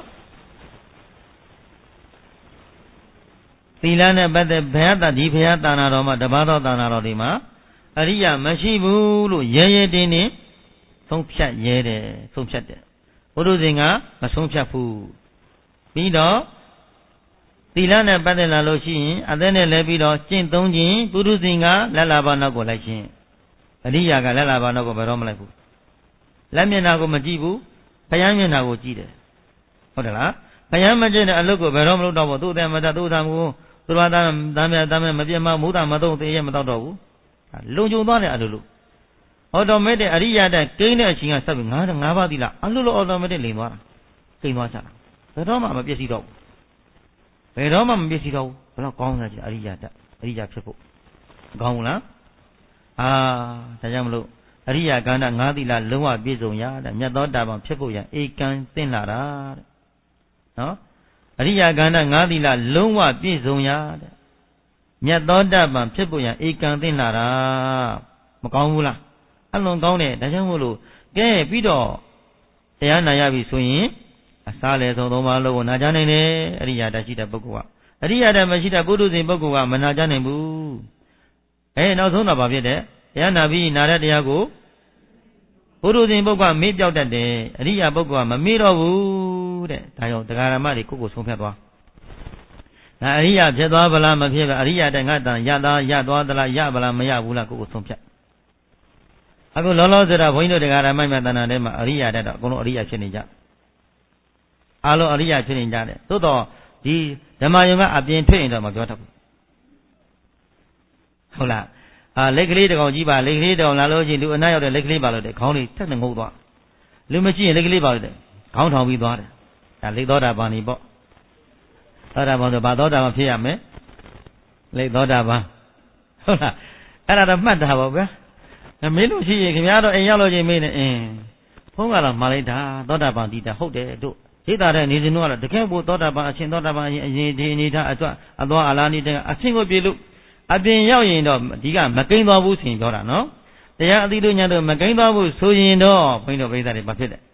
သီလနဲ့ပတ်သက်ဘုရားတဒီဘုရားတာနာတော်မှာတပါးသောတာနာတော်တွေမှာအရိယာမရှိဘူးလို့ရဲရဲတင်းတင်းသုံးဖြတ်ရဲတယ်သုံးဖြတ်တယ်ဘုရုဇင်ကမဆုံးဖြတ်ဘူးပြီးတော့သီလနဲ့ပတ်သက်လာလို့ရှိရင်အသက်နဲ့လဲပြီးတော့ကျင့်သုံးခြင်းဘုရုဇင်ကလက်လာပါနောက်ကိုလိုက်ခြင်းအရိယာကလက်လာပါနောက်ကိုဘယ်တော့မလိုက်ဘူးလက်မျက်နှာကိုမကြည့်ဘူးဘုရားမျက်နှာကိုကြည့်တယ်ဟုတ်တယ်လားဘုရားမကြည့်တဲ့အလုပ်ကိုဘယ်တော့မလုပ်တော့ဘူးသူ့အတဲ့မတသူ့သားကိုသူတော်သားသားမြတ်သားမြတ်မပြတ်မမုဒ္ဒမသုံးသေးရမတော့တော့ဘူးလုံခြုံသွားတယ်အလိုလိုအော်တိုမက်တစ်အရိယာတဲ့ကိန်းတဲ့အချိန်ကစပ်ပြီးငါးငါးပါးသီလအလိုလိုအော်တိုမက်တစ်လိမ်သွားတာကိန်းသွားချတာဘယ်တော့မှမပြည့်စည်တော့ဘူးဘယ်တော့မှမပြည့်စည်တော့ဘူးဘယ်တော့ကောင်းစားချင်အရိယာတဲ့အရိယာဖြစ်ဖို့ကောင်းဘူးလားအာဒါကြောင့်မလို့အရိယာကန္တငါးသီလလုံးဝပြည့်စုံရတဲ့မြတ်သောတာပန်ဖြစ်ဖို့ရန်ဧကံသင်လာတာတဲ့နော်အရိယာကန္တငါးသီလလုံးဝပြည့်စုံရတဲ့မြတ်သောတာပန်ဖြစ်ဖို့ရန်ဧကံသင်လာတာမကောင်းဘူးလားအလွန်ကောင်းတယ်ဒါကြောင့်မို့လို့ကဲပြီးတော့တရားနာရပြီဆိုရင်အစားလေဆုံးသုံးပါးလုံးကိုနာကြနိုင်တယ်အရိယာတရှိတဲ့ပုဂ္ဂိုလ်ကအရိယာတမရှိတဲ့ပုထုဇဉ်ပုဂ္ဂိုလ်ကမနာကြနိုင်ဘူးအဲနောက်ဆုံးတော့ဘာဖြစ်တဲ့တရားနာပြီးနာတဲ့တရားကိုပုထုဇဉ်ပုဂ္ဂိုလ်ကမေ့ပြောက်တတ်တယ်အရိယာပုဂ္ဂိုလ်ကမမေ့တော့ဘူးတဲ့ဒါကြောင့်တရားဓမ္မတွေကိုကိုဆုံးဖြတ်သွားငါအရိယာဖြစ်သွားဗလားမဖြစ်ဘူးအရိယာတဲ့ငါတန်ရသားရသွားသလားရဗလားမရဘူးလားကိုကိုဆုံးဖြတ်အခုလောလောဆယ်တော့ဘုန်းကြီးတို့တရားဓမ္မမြတ်တဏ္ဍာထဲမှာအရိယာတဲ့တော့အကုန်လုံးအရိယာဖြစ်နေကြအားလုံးအရိယာဖြစ်နေကြတယ်သို့တော့ဒီဓမ္မယုံကအပြင်ထွက်ရင်တော့မပြောတတ်ဘူးဟုတ်လားအာလက်ကလေးတကောင်ကြီးပါလက်ကလေးတကောင်လာလို့ရှိရင်လူအနားရောက်တဲ့လက်ကလေးပါလို့တဲ့ခေါင်းလေးထက်နဲ့ငုတ်သွားလူမရှိရင်လက်ကလေးပါလို့တဲ့ခေါင်းထောင်ပြီးသွားတယ်ဒါလက်သောတာပန်နေပေါ့သောတာပန်ဆိုဘာသောတာပန်ဖြစ်ရမယ်လက်သောတာပန်ဟုတ်လားအဲ့ဒါတော့မှတ်တာပါဗျာမင်းတို့ရှိရင်ခင်ဗျားတို့အိမ်ရောက်လို့ချင်းမင်းနဲ့အင်းဘုန်းကတော့မှားလိုက်တာသောတာပန်တည်တာဟုတ်တယ်တို့စိတ်ဓာတ်တဲ့နေစဉ်တော့တကယ်ကိုသောတာပန်အရှင်သောတာပန်အရင်အရင်ဒီအနေထားအစွအသွားအလားနေတဲ့အဆင့်ကိုပြေလို့အပြင်ရောက်ရင်တော့ဒီကမကိန်းသွားဘူးဆိုရင်ပြောတာနော်တရားအသီးတို့ညာတို့မကိန်းသွားဘူးဆိုရင်တော့ဘုန်းတော်ပြိဿတွေဘာဖြစ်လဲ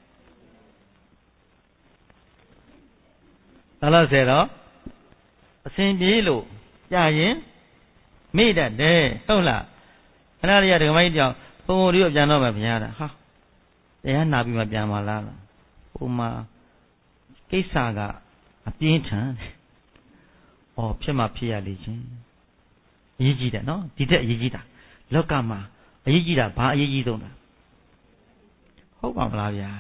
ဒါလို့ဆိုတော့အစဉ်ပြေလို့ကြာရင်မိတတ်တယ်ဟုတ်လားခဏလေးရဒကမကြီးကြောင့်ဘုံဘုံတို့ပြန်တော့မှဘုရားတာဟာတရားနာပြီးမှပြန်ပါလားဟိုမှာကိစ္စကအပြင်းထန်တယ်ဩဖြစ်မှဖြစ်ရလေချင်းအရေးကြီးတယ်နော်ဒီတက်အရေးကြီးတာလောကမှာအရေးကြီးတာဘာအရေးကြီးဆုံးလဲဟုတ်ပါမလားဗျာ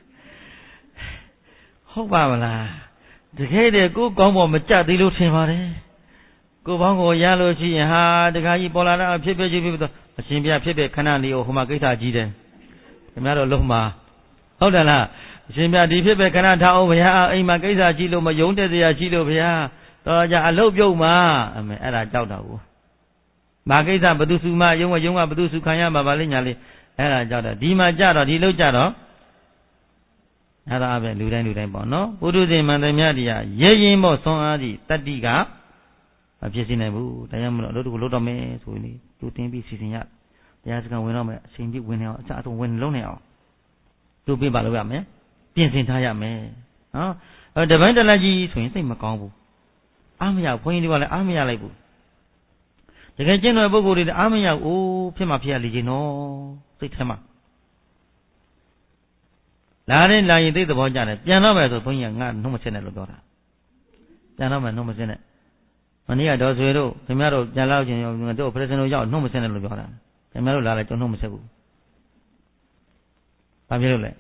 ဟုတ်ပါမလားတကယ်တည်းကိုယ်ကောင်းပေါ်မကြသေးလို့ထင်ပါတယ်ကိုယ်ပေါင်းကိုရလို့ရှိရင်ဟာတခါကြီးပေါ်လာတာဖြစ်ဖြစ်ဖြစ်ဖြစ်တော့အရှင်ပြဖြစ်ဖြစ်ခဏလေးဟိုမှာကိစ္စကြီးတယ်ခင်ဗျားတို့လုံးမှာဟုတ်တယ်လားအရှင်ပြဒီဖြစ်ဖြစ်ခဏထားအောင်ဗျာအိမ်မှာကိစ္စကြီးလို့မယုံတဲ့စရာကြီးလို့ဗျာတော့ကြအလုတ်ပြုတ်မှာအမေအဲ့ဒါကြောက်တာဘူးဘာကိစ္စဘသူစုမယုံကယုံကဘသူစုခံရမှာပါလိညာလေးအဲ့ဒါကြောက်တာဒီမှာကြတော့ဒီလောက်ကြတော့အဲ့ဒါပဲလူတိုင်းလူတိုင်းပေါ့နော်ပုထုဇဉ်မန္တမြတိယရဲရင်မို့ဆွမ်းအားသည့်တတ္တိကမဖြစ်စေနိုင်ဘူးဒါကြောင့်မလို့အလုပ်တကူလုပ်တော့မယ်ဆိုရင်သူတင်ပြီးစီစဉ်ရတရားစခန်းဝင်တော့မယ်အချိန်ပြည့်ဝင်နေအောင်အစအဆုံးဝင်လုံးနေအောင်သူပြပါလို့ရမယ်ပြင်ဆင်ထားရမယ်နော်တပိုင်းတလက်ကြီးဆိုရင်စိတ်မကောင်းဘူးအားမရဘုန်းကြီးတွေကလည်းအားမရလိုက်ဘူးတကယ်ကျင့်တဲ့ပုဂ္ဂိုလ်တွေအားမရဘူးဖြစ်မှဖြစ်ရလေခြင်းနော်စိတ်ထဲမှာလာရင်လာရင်သိတဲ့ဘောကြတယ်ပြန်တော့မယ်ဆိုဘုန်းကြီးကငါနှုတ်မဆက်နဲ့လို့ပြောတာပြန်တော့မယ်နှုတ်မဆက်နဲ့မနေ့ကတော့ဆွေတို့ခင်ဗျားတို့ပြန်လောက်ခြင်းရောတို့ပရက်စင်တို့ရောက်နှုတ်မဆက်နဲ့လို့ပြောတာခင်ဗျားတို့လာလဲကျွန်တော်နှုတ်မဆက်ဘူးဘာဖြစ်လို့လဲ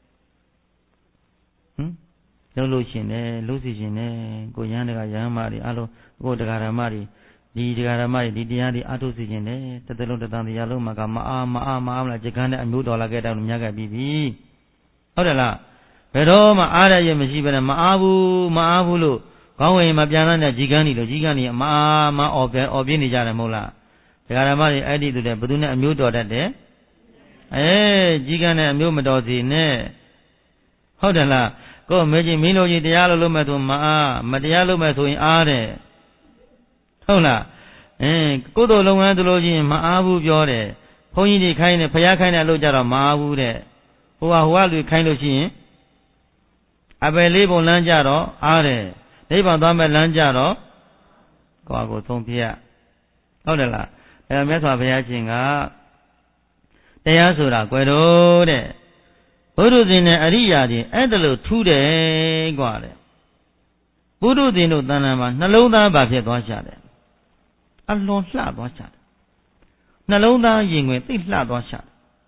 ဟမ်လုံးလို့ရှင်တယ်လို့စီရှင်တယ်ကိုရဟန်းတကရဟန်းမတွေအလုံးကိုတရားဓမ္မတွေဒီတရားဓမ္မတွေဒီတရားတွေအထုစီရှင်တယ်တစ်သက်လုံးတစ်သံတရားလုံးမှာကမအားမအားမအားမလားကြကန်းတဲ့အမျိုးတော်လာခဲ့တောင်မြတ်ခဲ့ပြီးပြီဟုတ်တယ်လားဘယ်တော့မှအားရရမရှိဘဲနဲ့မအားဘူးမအားဘူးလို့ခေါင်းဝင်မပြန်တဲ့ကြီးကန်းနေလို့ကြီးကန်းနေမအားမအော်ပြအော်ပြနေကြတယ်မဟုတ်လားတရားဓမ္မတွေအဲ့ဒီတူတဲ့ဘယ်သူနဲ့အမျိုးတော်တတ်တယ်အဲကြီးကန်းတဲ့အမျိုးမတော်စီနဲ့ဟုတ်တယ်လားကိုမေကြီးမင်းတို့ကြီးတရားလို့လုပ်မဲ့ဆိုမအားမတရားလုပ်မဲ့ဆိုရင်အားတယ်ဟုတ်လားအင်းကိုယ်တော်လုပ်ငန်းသူလို့ချင်းမအားဘူးပြောတယ်ဘုန်းကြီးတွေခိုင်းတယ်ဖျားခိုင်းတယ်လို့ကြတော့မအားဘူးတဲ့ဟိုဟာဟိုကလူခိုင်းလို့ရှိရင်အပယ်လေးပုံလမ်းကြတော့အားတယ်နိဗ္ဗာန်သွားမဲ့လမ်းကြတော့ကိုယ့်အကိုသုံးပြဟုတ်တယ်လားအဲမြတ်စွာဘုရားရှင်ကတရားဆိုတာကွယ်တော့တဲ့ဘုရုဇင်နဲ့အရိယာတွေအဲ့ဒါလို့ထူးတယ်กว่าလေဘုရုဇင်တို့တဏ္ဍာမှာနှလုံးသားဘာဖြစ်သွားကြတယ်အလွန်လှသွားကြတယ်နှလုံးသားရင်ွယ်သိလှသွားကြတယ်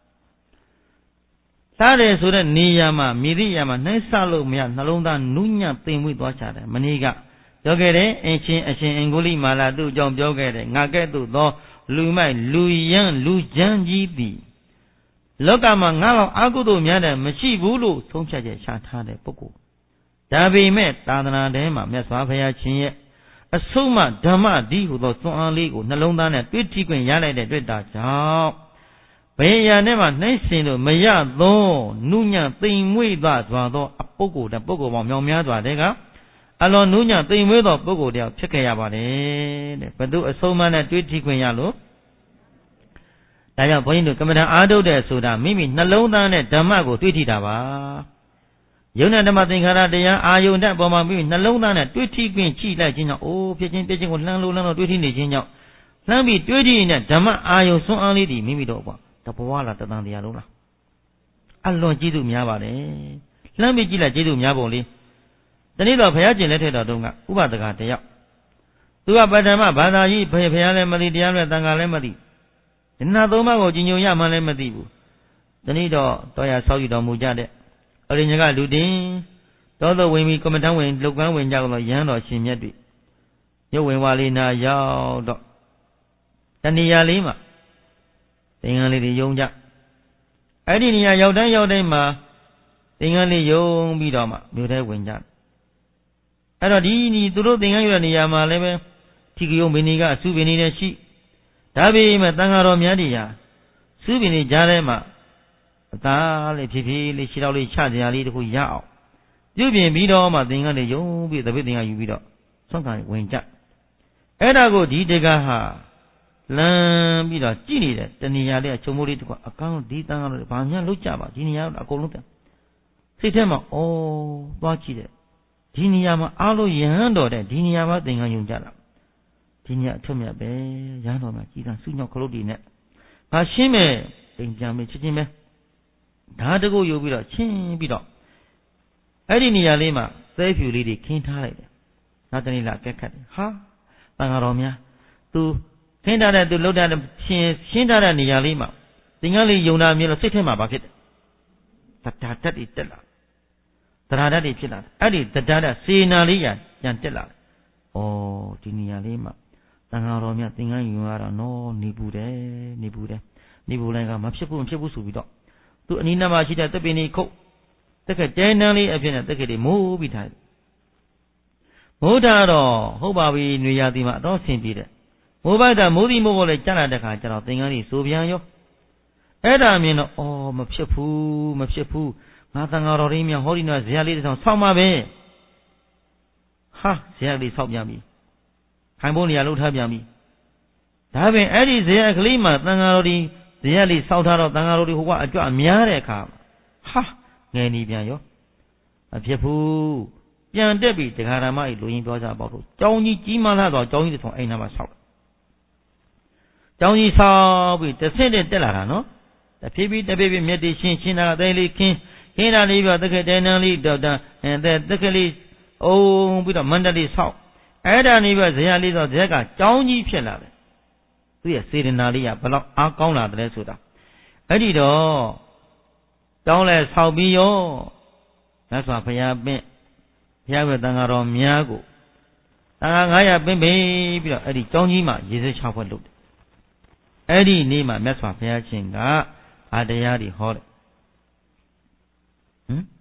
သားတယ်ဆိုတဲ့နေရာမှာမိရိယာမှာနှိုင်းဆလို့မရနှလုံးသားနုညံ့သိမ်မွေ့သွားကြတယ်မနေ့ကပြောခဲ့တယ်အင်ချင်းအရှင်အင်္ဂုလိမာလာသူ့အကြောင်းပြောခဲ့တယ်ငါကဲ့သို့သောလူမိုက်လူယန်းလူချမ်းကြီးသည်လောကမှာငါလောက်အာဟုတို့များတယ်မရှိဘူးလို့သုံးဖြတ်ချက်ချထားတဲ့ပုဂ္ဂိုလ်ဒါပေမဲ့သာသနာထဲမှာမြတ်စွာဘုရားရှင်ရဲ့အဆုံးမဓမ္မဒီဟုသောသွန်အားလေးကိုနှလုံးသားနဲ့တွေးကြည့်ခွင့်ရလိုက်တဲ့တွေ့တာကြောင့်ဘယ်ရာနဲ့မှနှိမ့်စင်လို့မရသောနုညံ့သိမ်မွေ့သွားစွာသောအပုဂ္ဂိုလ်တဲ့ပုဂ္ဂိုလ်ပေါင်းမြောင်များစွာတဲ့ကအလွန်နုညံ့သိမ်မွေ့သောပုဂ္ဂိုလ်တယောက်ဖြစ်ခဲ့ရပါတယ်တဲ့ဘယ်သူအဆုံးမနဲ့တွေးကြည့်ခွင့်ရလို့ဒါကြောင့်ဘုန်းကြီးတို့ကမ္မဋ္ဌာန်းအားထုတ်တဲ့ဆိုတာမိမိနှလုံးသားနဲ့ဓမ္မကိုတွေးကြည့်တာပါယုံနာဓမ္မသင်္ခါရတရားအာယုန်တဲ့အပေါ်မှာမိမိနှလုံးသားနဲ့တွေးကြည့်ခွင့်ကြည့်လိုက်ခြင်းကြောင့်အိုးဖြစ်ခြင်းပြည့်ခြင်းကိုလှမ်းလို့လှမ်းလို့တွေးကြည့်နေခြင်းကြောင့်လှမ်းပြီးတွေးကြည့်နေတဲ့ဓမ္မအာယုန်စွမ်းအားလေးတွေမိမိတို့ပေါ့တဘဝလားတသံတရားလုံးလားအလွန်ကျေးဇူးများပါတယ်လှမ်းပြီးကြည့်လိုက်ကျေးဇူးများပုံလေးတနေ့တော့ဘုရားကျင်လက်ထက်တော်တုန်းကဥပဒကတယောက်သူကပထမဘာသာကြီးဘယ်ဘုရားလည်းမသိတရားလည်းတန်ခါလည်းမသိဒီနာသုံးပါးကိုကြီးညိုရမှလည်းမသိဘူးတနေ့တော့တော်ရဆောက်ယူတော်မူကြတဲ့အရိညာကလူတင်တောတော်ဝင်ပြီးကမ္မထံဝင်လုတ်ကန်းဝင်ကြတော့ရဟန်းတော်ရှင်မြတ်တွေရုပ်ဝင်ဝါလေးနာရောက်တော့တဏှာလေးမှာသင်္ကန်းလေးတွေယုံကြအဲ့ဒီနေရာရောက်တိုင်းရောက်တိုင်းမှာသင်္ကန်းလေးယုံပြီးတော့မှမြို့ထဲဝင်ကြအဲ့တော့ဒီနီသူတို့သင်္ကန်းယူတဲ့နေရာမှာလည်းပဲထီကယုံဘင်းကြီးကအစုဘင်းကြီးနဲ့ရှိဒါပေမဲ့တန်ဃာတော်များတွေဟာစုဘင်းကြီးကြားထဲမှာအသားလေးဖြည်းဖြည်းလေးခြေထောက်လေးချစရာလေးတခုရအောင်ပြုပြင်ပြီးတော့မှသင်္ကန်းလေးယုံပြီးသပိတ်သင်္ကန်းယူပြီးတော့ဆွမ်းခံဝင်ကြအဲ့ဒါကိုဒီတကဟာလမ်းပြီးတော့ကြည့်နေတဲ့တဏှာလေးအချုံမိုးလေးတကွာအကောင်းဒီတန်ကတော့ဘာမှလုပ်ကြပါဒီနေရာအကုန်လုံးစိတ်ထဲမှာဩသွားကြည့်တယ်ဒီနေရာမှာအားလို့ယဟန်တော်တဲ့ဒီနေရာမှာသင်္ကန်းယုံကြတာဒီနေရာအထွတ်မြတ်ပဲယဟန်တော်မှာကြည်သာစုညောက်ခလုတ်တွေနဲ့ငါရှင်းမယ်အိမ်ပြန်မယ်ချက်ချင်းပဲဓာတကုတ်ယူပြီးတော့ချင်းပြီးတော့အဲ့ဒီနေရာလေးမှာသဲဖြူလေးတွေခင်းထားလိုက်တယ်နောက်တနေ့လာကက်ခတ်တယ်ဟာတန်ဃာတော်များသူခင်းထားတဲ့သူလှုပ်ထားတဲ့ရှင်းရှင်းထားတဲ့နေရာလေးမှာသင်္ကန်းလေးယုံတာမြင်လို့စိတ်ထဲမှာဘာဖြစ်တယ်သတ္တာတတ်တွေတက်လာသရဓာတ်တွေဖြစ်လာတယ်အဲ့ဒီသတ္တာတစေနာလေးရပြန်တက်လာတယ်ဩဒီနေရာလေးမှာတန်ဃာတော်များသင်္ကန်းယုံရတော့နော်နေပူတယ်နေပူတယ်နေပူလိုက်ကမဖြစ်ဘူးမဖြစ်ဘူးဆိုပြီးတော့သူအနီးနားမှာရှိတဲ့တပ်ပင်ကြီးခုတ်တက်ကကျဲနန်းလေးအဖြစ်နဲ့တက်ကတွေမိုးပြီးထားတယ်မိုးထားတော့ဟုတ်ပါပြီနေရာဒီမှာအတော့ဆင်ပြေတယ်မိုးပိုက်တာမိုးဒီမိုးကိုလည်းကြားလာတဲ့ခါကျတော့သင်္ကန်းလေးဆိုပြန်ရောအဲ့ဒါမြင်တော့အော်မဖြစ်ဘူးမဖြစ်ဘူးငါတန်ဃာတော်ရင်းများဟောဒီနော်ဇေယျလေးတစ်ဆောင်ဆောက်မှာပဲဟာဇေယျလေးဆောက်ပြန်ပြီခိုင်ဖို့နေရာလှုပ်ထားပြန်ပြီဒါပင်အဲ့ဒီဇေယျကလေးမှာတန်ဃာတော်ဒီဇေယျလေးဆောက်ထားတော့တန်ဃာတော်ဒီဟိုကအကြွအများတဲ့အခါဟာငယ်နေပြန်ရောမဖြစ်ဘူးပြန်တက်ပြီတရားဓမ္မကြီးလူရင်းပြောကြပေါ့လို့ကျောင်းကြီးကြီးမားလာတော့ကျောင်းကြီးတစ်ဆောင်အိမ်နာမှာဆောက်ကျောင်းကြီးဆောက်ပြီးတစ်ဆင့်တက်တက်လာတာနော်တဖြည်းဖြည်းတဖြည်းဖြည်းမြတ်တိရှင်းရှင်းတာအသေးလေးခင်းခင်းတာလေးပြီးတော့တက္ကတဲနန်းလေးတော့အဲတက္ကလေးအုံပြီးတော့မန္တလေးဆောက်အဲ့ဒါနေပြီးဇေယျလေးဆိုဇေယျကကျောင်းကြီးဖြစ်လာတယ်သူရဲ့စေတနာလေးကဘယ်လောက်အားကောင်းလာတယ်ဆိုတာအဲ့ဒီတော့ကျောင်းလဲဆောက်ပြီးရောမြတ်စွာဘုရားပင့်ဘုရားရဲ့တန်ဃာတော်များကိုတန်ဃာငါးရာပင့်ပြီးပြီးတော့အဲ့ဒီကျောင်းကြီးမှာရေစက်ချဖွဲ့လုပ်တယ်အဲ့ဒီနေ့မှာမြတ်စွာဘုရားရှင်ကအာတရားတွေဟောတယ်ဟမ်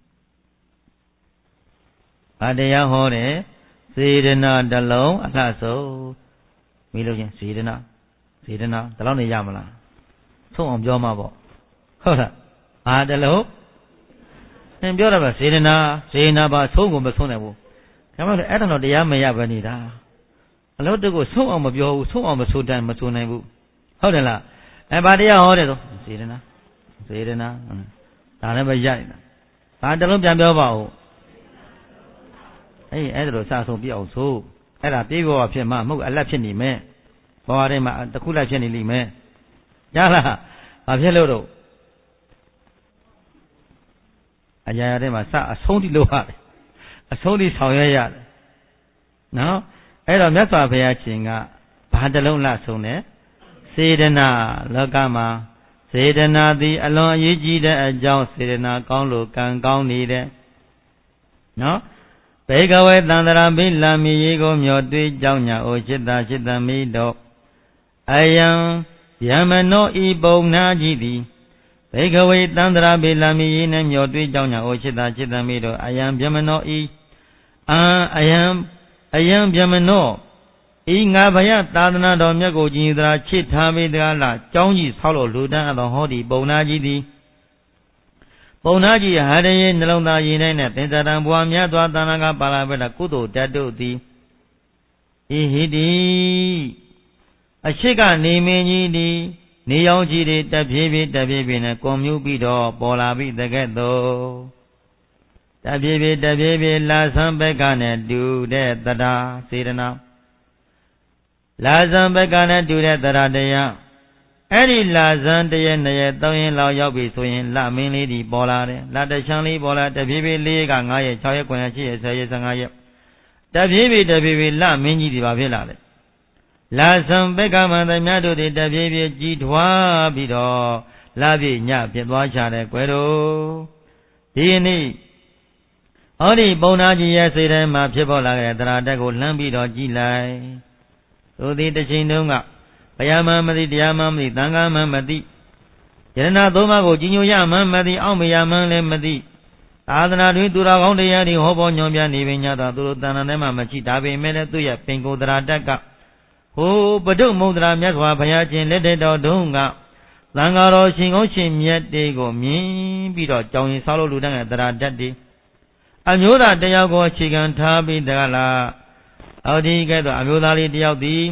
အာတရားဟောတယ်စေတနာတလုံးအလှဆုံးမိလို့ချင်းစေတနာစေတနာဒီလောက်နေရမလားဆုံးအောင်ပြောမှာပေါ့ဟုတ်လားအာတလုံးသင်ပြောတာပါစေတနာစေနာပါဆုံးကိုမဆုံးနိုင်ဘူးဒါမှမဟုတ်အဲ့ဒါတော့တရားမရပဲနေတာအလို့တကူဆုံးအောင်မပြောဘူးဆုံးအောင်မဆိုတတ်မဆိုနိုင်ဘူးဟုတ်တယ်လားအဲဘာတရားဟောတယ်ဆိုစေတနာစေတနာဒါလည်းပဲရိုက်နေတာဘာတလုံးပြန်ပြောပါဦးအေးအဲ့ဒါလိုစဆုံးပြအောင်ဆိုအဲ့ဒါပြေးပေါ်ဖြစ်မှမဟုတ်အလတ်ဖြစ်နေမယ်ဘောရထဲမှာတစ်ခုလိုက်ဖြစ်နေလိမ့်မယ်ရလားဘာဖြစ်လို့တော့အရာရာထဲမှာစအဆုံးတိလို့ရတယ်အဆုံးတိဆောင်ရွက်ရတယ်နော်အဲ့တော့မြတ်စွာဘုရားရှင်ကဘာတလုံးလှဆုံးတယ်စေတနာလောကမှာစေတနာသည်အလွန်အရေးကြီးတဲ့အကြောင်းစေတနာကောင်းလို့ကံကောင်းနေတဲ့နော်ဘေကဝေသန္တရာဘိလာမီရေကိုမျောတွေးကြောင်းညာအိုจิตတာจิตတမိတော်အယံယမနောဤပုံနာကြီးသည်ဘေကဝေသန္တရာဘိလာမီရေနှင့်မျောတွေးကြောင်းညာအိုจิตတာจิตတမိတော်အယံဗျမနောဤအာအယံအယံဗျမနောဤငါဘယသာသနာတော်မြတ်ကိုကြည်ညိုသရာချစ်ထားပေတကားလားကြောင်းကြီးဆောက်လို့လူတန်းအတော်ဟောဒီပုံနာကြီးသည်ပုံနာကြီးဟာရရဲ့နှလုံးသားရင်းနဲ့သင်္ဇာတံဘွားမြတ်စွာသာနာကပါလာပဲတာကုသိုလ်တတ်တို့သည်ဤဟိတိအရှိကနေမင်းကြီးသည်နေရောင်ကြီးတွေတက်ပြေးပြေးတက်ပြေးပြေးနဲ့ကွန်မြူပြီးတော့ပေါ်လာပြီတကဲ့သို့တက်ပြေးပြေးတက်ပြေးပြေးလာဆံဘက်ကနဲ့တူတဲ့တရားစေတနာလာဇံဘက်ကနဲ့တူတဲ့တရားတရားအဲ့ဒီလာဇံတရက်နှစ်ရက်သုံးရက်လောက်ရောက်ပြီဆိုရင်လမင်းလေးဒီပေါ်လာတယ်လတချမ်းလေးပေါ်လာတပြေးပြေးလေးကငါးရက်ခြောက်ရက်ခွင်ရက်ရှစ်ရက်ဆယ်ရက်ဆယ်ငါးရက်တပြေးပြေးတပြေးပြေးလမင်းကြီးဒီပါဖြစ်လာတယ်လာဇံဘက်ကမှန်သမျှတို့ဒီတပြေးပြေးကြီးထွားပြီးတော့လာပြည့်ညဖြစ်သွားချတယ်ကွယ်တို့ဒီနေ့ဟောဒီပုံနာကြီးရဲ့စိတ်ထဲမှာဖြစ်ပေါ်လာတဲ့တရားတက်ကိုလှမ်းပြီးတော့ကြည်လိုက်သို့သည်တစ်ချိန်တုန်းကဘုရားမှမသိတရားမှမသိသံဃာမှမသိယရဏသုံးပါးကိုကြီးညိုရမှမသိအောင်မရမှလည်းမသိသာသနာတွင်သူတော်ကောင်းတရားတွေဟောပေါ်ညွှန်ပြနေပင်ညတော့သူတို့တဏ္ဍာထဲမှာမရှိဒါပေမဲ့လည်းသူ့ရဲ့ပင်ကိုယ်တရားတက်ကဟိုပဒုမုဒ္ဒရာမြတ်စွာဘုရားရှင်လက်တဲ့တော်တုန်းကသံဃာတော်ရှင်ကောင်းရှင်မြတ်တွေကိုမြင်ပြီးတော့ကြောင်ရင်ဆောက်လို့လူတန်းရဲ့တရားတက်တွေအမျိုးသားတယောက်ကိုအခြေခံထားပြီးတကလားအော်ဒီကဲတော့အမျိုးသားလေးတယောက်သည်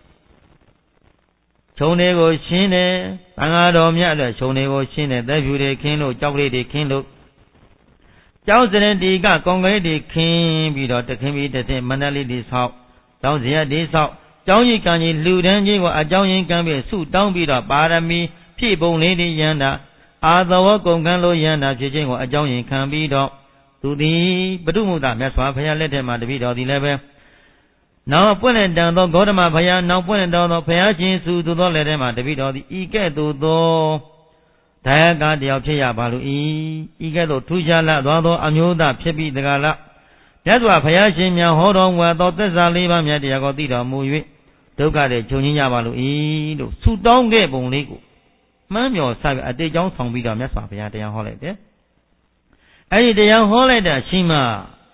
ခြုံတွေကိုရှင်းတယ်သံဃာတော်မြတ်အတွက်ခြုံတွေကိုရှင်းတယ်သက်ဖြူတွေခင်းလို့ကြောက်ကလေးတွေခင်းလို့ကျောင်းစရတီကကောင်းကလေးတွေခင်းပြီးတော့တခင်းပြီးတစ်ထစ်မန္တလေးတွေဆောက်ကျောင်းစရတီဆောက်ကျောင်းကြီးကံကြီးလူတန်းကြီးကိုအကြောင်းရင်းကံပြီးဆုတောင်းပြီးတော့ပါရမီဖြည့်ပုံလေးတွေရန်တာအာသဝကုန်ကံလို့ရန်တာဖြစ်ခြင်းကိုအကြောင်းရင်းခံပြီးတော့သူသည်ပတုမုဒ္ဒမြတ်စွာဘုရားလက်ထက်မှာတပည့်တော်သည်လည်းပဲနောက်ပွင့်လင်တန်သောဂေါတမဘုရားနောက်ပွင့်လင်တော်သောဘုရားရှင်စုသူသောလက်ထဲမှာတပည့်တော်သည်ဤကဲ့သို့သောဒါယကတယောက်ဖြစ်ရပါလို့ဤဤကဲ့သို့ထူးခြားလာသွားသောအမျိုးသားဖြစ်ပြီးတကားလားမြတ်စွာဘုရားရှင်များဟောတော်မူသောသစ္စာလေးပါးမြတ်တရားကိုသိတော်မူ၍ဒုက္ခတွေချုပ်ငြိမ်းကြပါလို့ဤလို့ဆုတောင်းခဲ့ပုံလေးကိုမှန်းမြော်ဆပြီးအတိတ်ကြောင်းဆောင်ပြီးတော့မြတ်စွာဘုရားတရားဟောလိုက်တယ်အဲ့ဒီတရားဟောလိုက်တဲ့အချိန်မှာ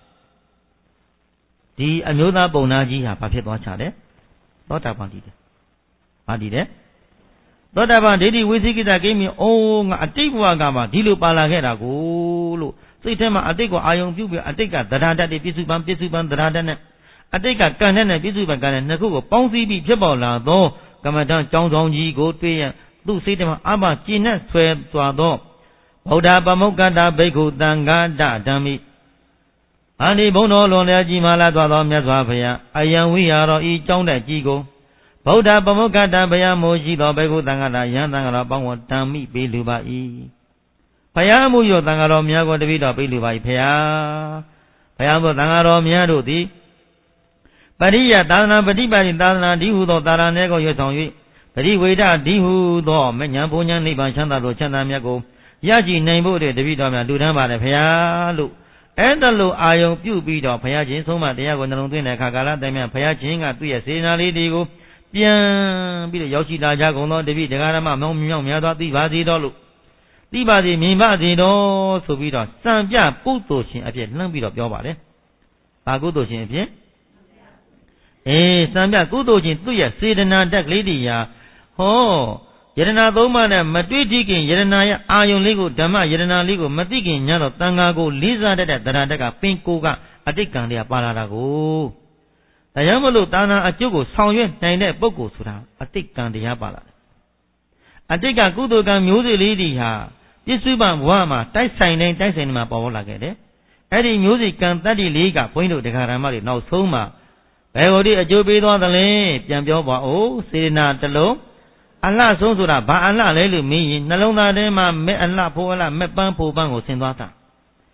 ဒီအမျိုးသားပုံနာကြီးဟာဘာဖြစ်သွားချလဲသောတာပန်တည်တယ်ဘာတည်တယ်သောတာပန်ဒိဋ္ဌိဝိသိကိစ္စကိမီအိုးငါအတိတ်ဘဝကမှဒီလိုပါလာခဲ့တာကိုလို့စိတ်ထဲမှာအတိတ်ကိုအာယုံပြုပြီးအတိတ်ကသဒ္ဓါတတ်တဲ့ပြစ္စုပန်ပြစ္စုပန်သဒ္ဓါတတ်နဲ့အတိတ်ကကံနဲ့ပြစ္စုပန်ကံနဲ့နှစ်ခုကိုပေါင်းစည်းပြီးဖြစ်ပေါ်လာသောကမ္မထံကြောင်းဆောင်ကြီးကိုတွေ့ရသူ့စိတ်ထဲမှာအဘကျင့်နဲ့ဆွဲသွားသောဗုဒ္ဓပမုက္ကတဘိက္ခုသံဃာတဓမ္မိအာနိဘုံတော်လွန်လည်းကြီးမားလာသွားသောမြတ်စွာဘုရားအယံဝိဟာရောဤကြောင်းတဲ့ကြီးကိုဗုဒ္ဓပမုက္ကတဘုရားမိုးရှိသောဘိက္ခုသံဃာတယံသံဃာတော်ပေါင်းကိုဓမ္မိပေးလူပါ၏ဘုရားမှုရောသံဃာတော်များကိုတပိတော်ပေးလူပါ၏ဘုရားဘုရားမို့သံဃာတော်များတို့သည်ပရိယသာသနာပฏิပါတိသာသနာဒီဟုသောသာရဏေကိုရွတ်ဆောင်၍ပရိဝေဒဒီဟုသောမဉ္ဇဉ်ဘုံဉ္ဇဉ်နိဗ္ဗာန်ချမ်းသာသောချမ်းသာမြတ်ကိုရကြည်နိုင်ဖို့အတွက်တပိတော်များလူထမ်းပါတယ်ဘုရားလို့အဲ့ဒါလိုအာယုံပြုပြီးတော့ဘုရားရှင်ဆုံးမတရားကိုနှလုံးသွင်းတဲ့အခါကာလတိုင်မြဘုရားရှင်ကသူ့ရဲ့စေနာလေးတွေကိုပြန်ပြီးတော့ရောက်ရှိလာကြကုန်သောတပိတရားဓမ္မမောင်းမြောက်များသောသိပါစေတော့လို့သိပါစေမြင်ပါစေတော့ဆိုပြီးတော့စံပြပုသိုလ်ရှင်အဖြစ်လှမ်းပြီးတော့ပြောပါတယ်။ဘာကုသိုလ်ရှင်အဖြစ်အေးစံပြကုသိုလ်ရှင်သူ့ရဲ့စေတနာတက်ကလေးတွေရာဟောယရဏသုံးပါးနဲ့မတွေ့ထိခင်ယရဏရဲ့အာယုံလေးကိုဓမ္မယရဏလေးကိုမသိခင်ညတော့တန်ဃာကိုလေးစားတတ်တဲ့တရားတက်ကပင်ကိုကအတိတ်ကံတွေကပါလာတာကိုဒါကြောင့်မလို့တာနာအကျုပ်ကိုဆောင်ရွက်နိုင်တဲ့ပုဂ္ဂိုလ်ဆိုတာအတိတ်ကံတရားပါလာတယ်အတိတ်ကကုသိုလ်ကံမျိုးစေ့လေးတွေဟာပြစ္ဆုပန်ဘဝမှာတိုက်ဆိုင်တိုင်းတိုက်ဆိုင်နေမှာပေါ်လာခဲ့တယ်အဲ့ဒီမျိုးစေ့ကံတတ္တိလေးကဘုန်းကြီးတို့တရားဓမ္မတွေနောက်ဆုံးမှာဘယ်ဟိုဒီအကျိုးပေးသွားသလဲပြန်ပြောပါဦးစေနာတလုံးအလှဆုံးဆိုတာဘာအလှလဲလို့မင်းရင်နှလုံးသားထဲမှာမဲ့အလှဖို့အလှမဲ့ပန်းဖို့ပန်းကိုဆင်သွားတာ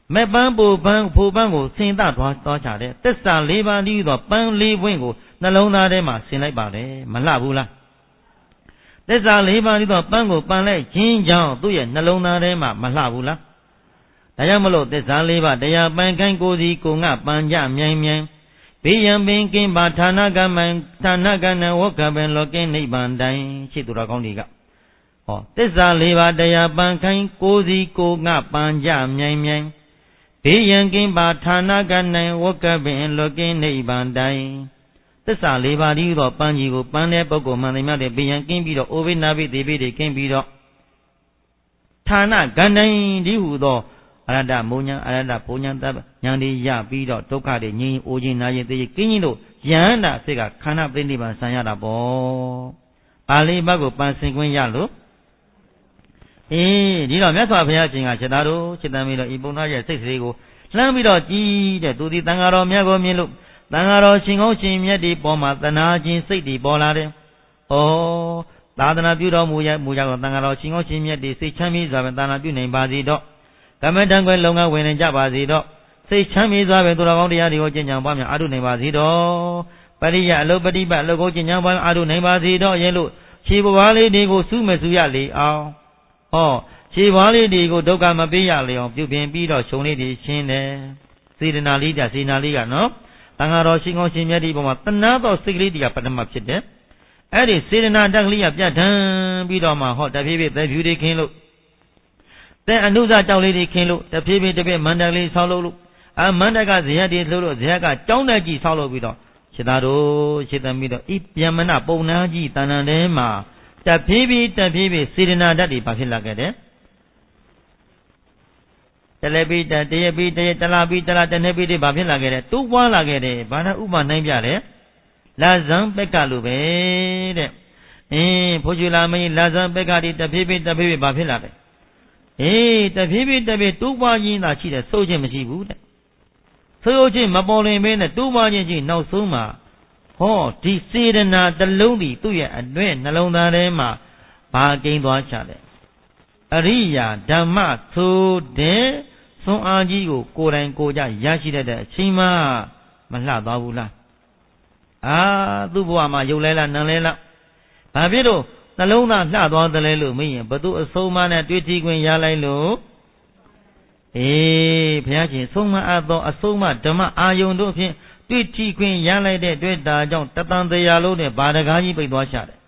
မဲ့ပန်းပူပန်းဖိုပန်းကိုဆင်သသွားသွားချတယ်သစ္စာလေးပါးတည်းသောပန်းလေးပွင့်ကိုနှလုံးသားထဲမှာဆင်လိုက်ပါတယ်မလှဘူးလားသစ္စာလေးပါးတည်းသောပန်းကိုပန်လိုက်ခြင်းကြောင့်သူ့ရဲ့နှလုံးသားထဲမှာမလှဘူးလားဒါကြောင့်မလို့သစ္စာလေးပါးတရားပန်ခိုင်းကိုစီကိုငါပန်ကြမြိုင်မြိုင်ဘေးရန်ပင်ကင်းပါဌာနကမံဌာနကနဝကပင်လောကင်းနိဗ္ဗာန်တိုင်ရှိသူတော်ကောင်းတွေကဟောသစ္စာလေးပါးတရားပန်ခိုင်းကိုစီကိုငါပန်ကြမြိုင်မြိုင်ဘေးရန်ကင်းပါဌာနကနဝကပင်လောကင်းနိဗ္ဗာန်တိုင်သစ္စာလေးပါးဒီသောပန်းကြီးကိုပန်းတဲ့ပုဂ္ဂိုလ်မှန်တယ်များတဲ့ဘေးရန်ကင်းပြီးတော့အိုဘေးနာဘေးဒေဘေးတွေကင်းပြီးတော့ဌာနကနိုင်ဒီဟုသောအရဟတမိုးညာအရဟတဘုံညာတပ္ပညာတွေရပြီးတော့ဒုက္ခတွေငြိမ်းအိုခြင်းနာခြင်းသိခြင်းကင်းခြင်းတို့ယဟန္တာအဖြစ်ကခန္ဓာပြိဋိဘံဆံရတာပေါ့ပါဠိဘတ်ကိုပန်ဆင်ခွင့်ရလို့အေးဒီတော့မြတ်စွာဘုရားရှင်ကစေတတို့စေတံပြီးတော့ဤပုံသားရဲ့စိတ်လေးကိုလှမ်းပြီးတော့ကြည်တဲ့သူဒီတန်ဃာတော်မြတ်ကိုမြင်လို့တန်ဃာတော်ရှင်ကောင်းရှင်မြတ်ဒီပေါ်မှာသနာခြင်းစိတ်တွေပေါ်လာတယ်ဩသာသနာပြုတော်မူရမူကြတော့တန်ဃာတော်ရှင်ကောင်းရှင်မြတ်ဒီစိတ်ချမ်းမြေ့စွာပဲသာသနာပြုနိုင်ပါစေတော့ကမ္မတံခွဲလုံငန်းဝင်နေကြပါစေတော့စိတ်ချမ်းမြေ့စွာပဲသူတော်ကောင်းတရားတွေကိုကျင့်ကြံပွားများအားထုတ်နိုင်ပါစေတော့ပရိယအလုပฏิပတ်အလုကိုကျင့်ကြံပွားများအားထုတ်နိုင်ပါစေတော့ရဲ့လို့ခြေပွားလေးတွေကိုစုမစုရလေအောင်ဟောခြေပွားလေးတွေကိုဒုက္ခမပေးရလေအောင်ပြုပြင်ပြီးတော့ရှုံလေးတွေရှင်းတယ်စေတနာလေးတစေနာလေးကနော်တန်ဃာတော်ရှင်ကောင်းရှင်မြတ်ဒီပေါ်မှာတဏှာတော်စိတ်ကလေးတွေကပထမဖြစ်တယ်အဲ့ဒီစေတနာတက်ကလေးကပြတ်ထန်ပြီးတော့မှဟောတဖြည်းဖြည်းသက်ဖြူတွေခင်းလို့တဲ့အနုဇကြောက်လေးတွေခင်းလို့တဖြည်းဖြည်းတဖြည်းမန္တလေးဆောက်လို့အမန္တကဇေယျတွေလှုပ်လို့ဇေယျကကြောင်းတက်ကြီးဆောက်လို့ပြီးတော့ခြေသားတို့ခြေသမီးတို့ဤပြန်မနာပုံနာကြီးတဏ္ဍန်ထဲမှာတဖြည်းဖြည်းတဖြည်းဖြည်းစေတနာဓာတ်တွေဘာဖြစ်လာခဲ့တယ်တလဲပိတတရပိတရတလာပိတလာတနေပိတွေဘာဖြစ်လာခဲ့တယ်တူးပွားလာခဲ့တယ်ဘာသာဥပနိုင်ပြတယ်လာဇံပက်ကလိုပဲတဲ့အင်းဖိုးချူလာမင်းလာဇံပက်ကဒီတဖြည်းဖြည်းတဖြည်းဖြည်းဘာဖြစ်လာတယ်အေးတဖြည်းဖြည်းတဖြည်းတူးပွားခြင်းသာရှိတယ်စိုးခြင်းမရှိဘူးတဲ့ဆိုးခြင်းမပေါ်လင်ပဲနဲ့တူးပွားခြင်းရှိနောက်ဆုံးမှာဟောဒီစေတနာတလုံးဒီသူ့ရဲ့အတွင်းနှလုံးသားထဲမှာဘာကိန်းသွားချတယ်အရိယာဓမ္မဆိုတဲ့သွန်အားကြီးကိုကိုယ်တိုင်ကိုယ်ကြရရှိတတ်တဲ့အချိန်မှမလှသွားဘူးလားအာသူ့ဘဝမှာယုတ်လဲလားနံလဲလားဘာဖြစ်လို့နှလုံးသားလှသွားတယ်လဲလို့မင်းရင်ဘသူအဆုံးမနဲ့တွေ့ထီခွင့်ရလိုက်လို့အေးဘုရားရှင်ဆုံးမအပ်သောအဆုံးမဓမ္မအာယုန်တို့ဖြင့်တွေ့ထီခွင့်ရလိုက်တဲ့တွေ့တာကြောင့်တတန်တရားလုံးနဲ့ဗာဒကားကြီးပိတ်သွားချတယ်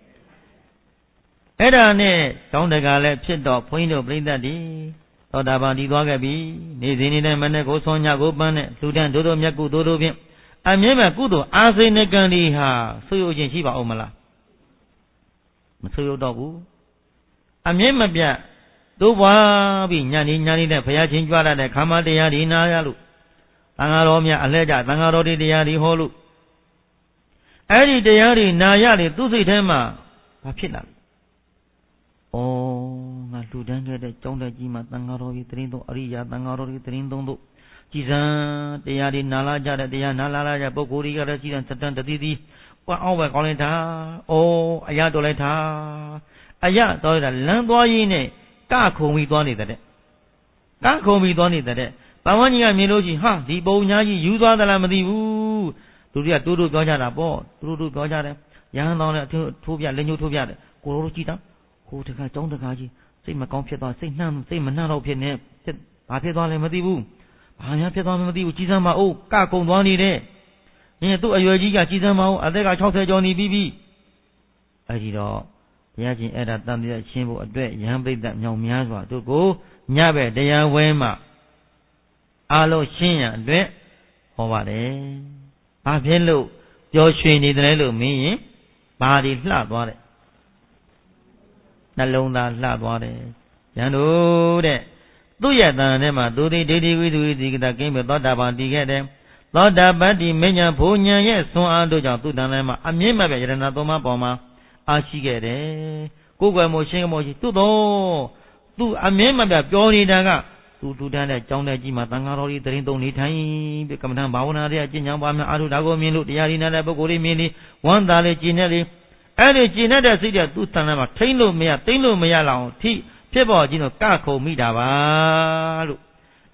အဲ့ဒါနဲ့တောင်းတကာလည်းဖြစ်တော့ဘုန်းကြီးတို့ပြိဿတ်ဒီသောတာပန်ဒီသွားခဲ့ပြီနေစဉ်နေတဲ့မနဲ့ကိုဆွန်ညကိုပန်းနဲ့လူတန်းတို့တို့မြတ်ကုတို့တို့ဖြင့်အမြဲတမ်းကုသိုလ်အာစိဏကံဒီဟာဆွေးရခြင်းရှိပါအောင်မလားမဆွေးရတော့ဘူးအမြဲမပြတ်တို့ဘွားပြီးညနေညနေနဲ့ဘုရားချင်းကြွလာတဲ့ခါမတရားဒီနာရလို့သံဃာတော်များအလှဲ့ကြသံဃာတော်တွေတရားဒီဟောလို့အဲ့ဒီတရားတွေနာရလေသူ့စိတ်ထဲမှာဘာဖြစ်လာလဲဩငါလူတန်းခဲ့တဲ့ကျောင်းတက်ကြီးမှာသံဃာတော်ကြီးတရင်သုံးအရိယာသံဃာတော်ကြီးတရင်သုံးတို့ကြည်စံတရားတွေနာလာကြတဲ့တရားနာလာလာကြပုဂ္ဂိုလ်တွေကလည်းကြည်စံစတန်တတိတိပွားအောင်ပဲကောင်းလိုက်တာဩအရာတော်လိုက်တာအရာတော်လိုက်တာလမ်းသွားရင်းနဲ့ကခုံပြီးသွားနေတဲ့ကခုံပြီးသွားနေတဲ့ပဝန်းကြီးကမြင်လို့ရှိဟာဒီပုံညာကြီးယူသွားသလားမသိဘူးသူတွေကတိုးတိုးပြောကြတာပေါ့တိုးတိုးပြောကြတယ်ရဟန်းတော်လည်းထိုးပြလက်ညှိုးထိုးပြတယ်ကိုလိုကြည့်တာဟိုတခါကျောင်းတခါကြီးစိတ်မကောင်းဖြစ်သွားစိတ်နှမ်းစိတ်မနှံ့တော့ဖြစ်နေဘာဖြစ်သွားလဲမသိဘူးဘာများဖြစ်သွားမှမသိဘူးကြီးစမ်းမအောင်ကကုံသွားနေတဲ့ညသူ့အရွယ်ကြီးကကြီးစမ်းမအောင်အသက်က၆၀ကျော်နေပြီးပြီအဲဒီတော့ဘုရားရှင်အဲ့ဒါတန်တရားရှင်းဖို့အတွက်ယဟန်ပိဋကမြောင်များစွာတို့ကိုညဘက်တရားဝဲမှာအားလုံးရှင်းရန်အတွက်ဟောပါတယ်ဘာဖြစ်လို့ပျော်ရွှင်နေတယ်လို့မင်းရင်ဘာတွေလှသွားတယ်နှလုံးသားလှသွားတယ်။ယံတို့တဲ့သူ့ရဲ့တန်ထဲမှာသူဒီဒိဋ္ဌိဝိသုဝိသီကတကင်းပဲသောတာပန်တည်ခဲ့တယ်။သောတာပတ္တိမဉ္ဇဉ်ဘုံဉဏ်ရဲ့ဆွမ်းအားတို့ကြောင့်သူ့တန်ထဲမှာအမြင့်မဲ့ပဲယရဏသုံးပါးပေါ်မှာအားရှိခဲ့တယ်။ကိုယ်ကွယ်မို့ရှင်းမို့ရှိသူ့တော့သူ့အမြင့်မဲ့ပဲပြောနေတာကသူ့လူတန်းတဲ့ကြောင်းတဲ့ကြီးမှာသံဃာတော်ကြီးတရင်သုံးနေထိုင်ပြီးကမ္မထံဘာဝနာတွေအကျင့်ကြောင်းပါများအာထုဒါကိုမြင်လို့တရားရည်နာတဲ့ပုဂ္ဂိုလ်တွေမြင်ပြီးဝမ်းသာလေကျင်နေလေအဲ့ဒီကျင်တဲ့စိတ်တွေသူ့တန်ထဲမှာထိမ့်လို့မရသိမ့်လို့မရလောက်ထိဖြစ်ပေါ်ခြင်းတော့ကခုံမိတာပါလို့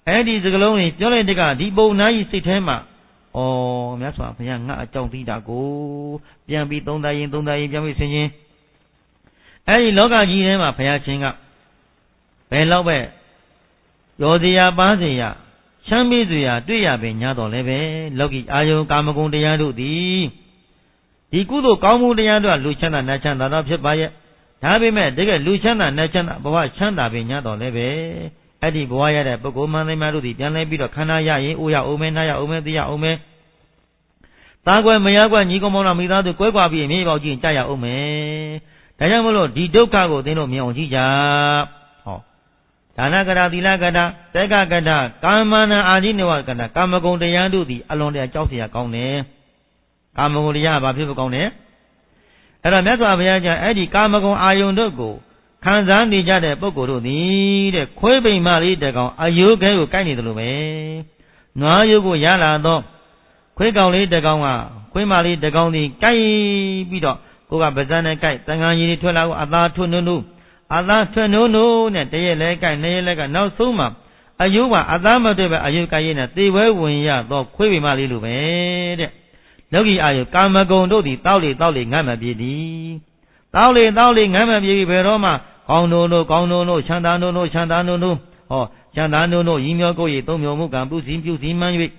Eddie the Galoni, Jolly the God, Debo Nai Sitema. Oh, that's what I am not a John Tita go. Yambi don't die in don't die, Yambi singing. Eddie Loga Gima, Payaching up. Below. Yodia Bazia, Shambizia, Duya Benyado Leve, Logi Ayo Kamagun de Yadu di. Di Kudo Kamu de Yadu, Luciana Nachanda of Shepaya. Tabi met, they get Luciana Nachanda, Boa Chanda Benyado Leve. Eddie Boya, the Bogoman Marudi, Janabi, Kanaya, Uya Omenaya, Omedia Ome. Tagua Mayagua, Nikomona Mida, the Quabi, Maybaji, Jaya Ome. Tayamolo, di Dokago, they know me on Jija. Tanagada, Dilagada, Tegagada, Kamana Adinawagada, Kamagon de Yadu, along the Chausia Kone, Kamagolia, Babu Kone. And a matter of Yaja, Eddie Kamagon Ayon Dogo, Kanzan di Jade Bogoro, the Quebe Mali Dagon, Ayuga, Kani the Lume, No Ayugo Yala do, Quegoli Dagonga, Quemali Dagoni, Kai Bido, Goga Bazana Kai, Tangani Tola, Ada Tununu. Allah to no no, net day leg and nay leg and no suma. Ayuba, Adama de Ayukayena, they were when ya, though Quibi Malilu made. Logi Ayu, Kamagon do the Tali Tali Gamma Bidi. Tali Tali Gamma Bidi Veroma, Gono no, Gono no, Chandano no, Chandano no, or Chandano no, Imiogo, Tomio Gambu, Simpu, Simani.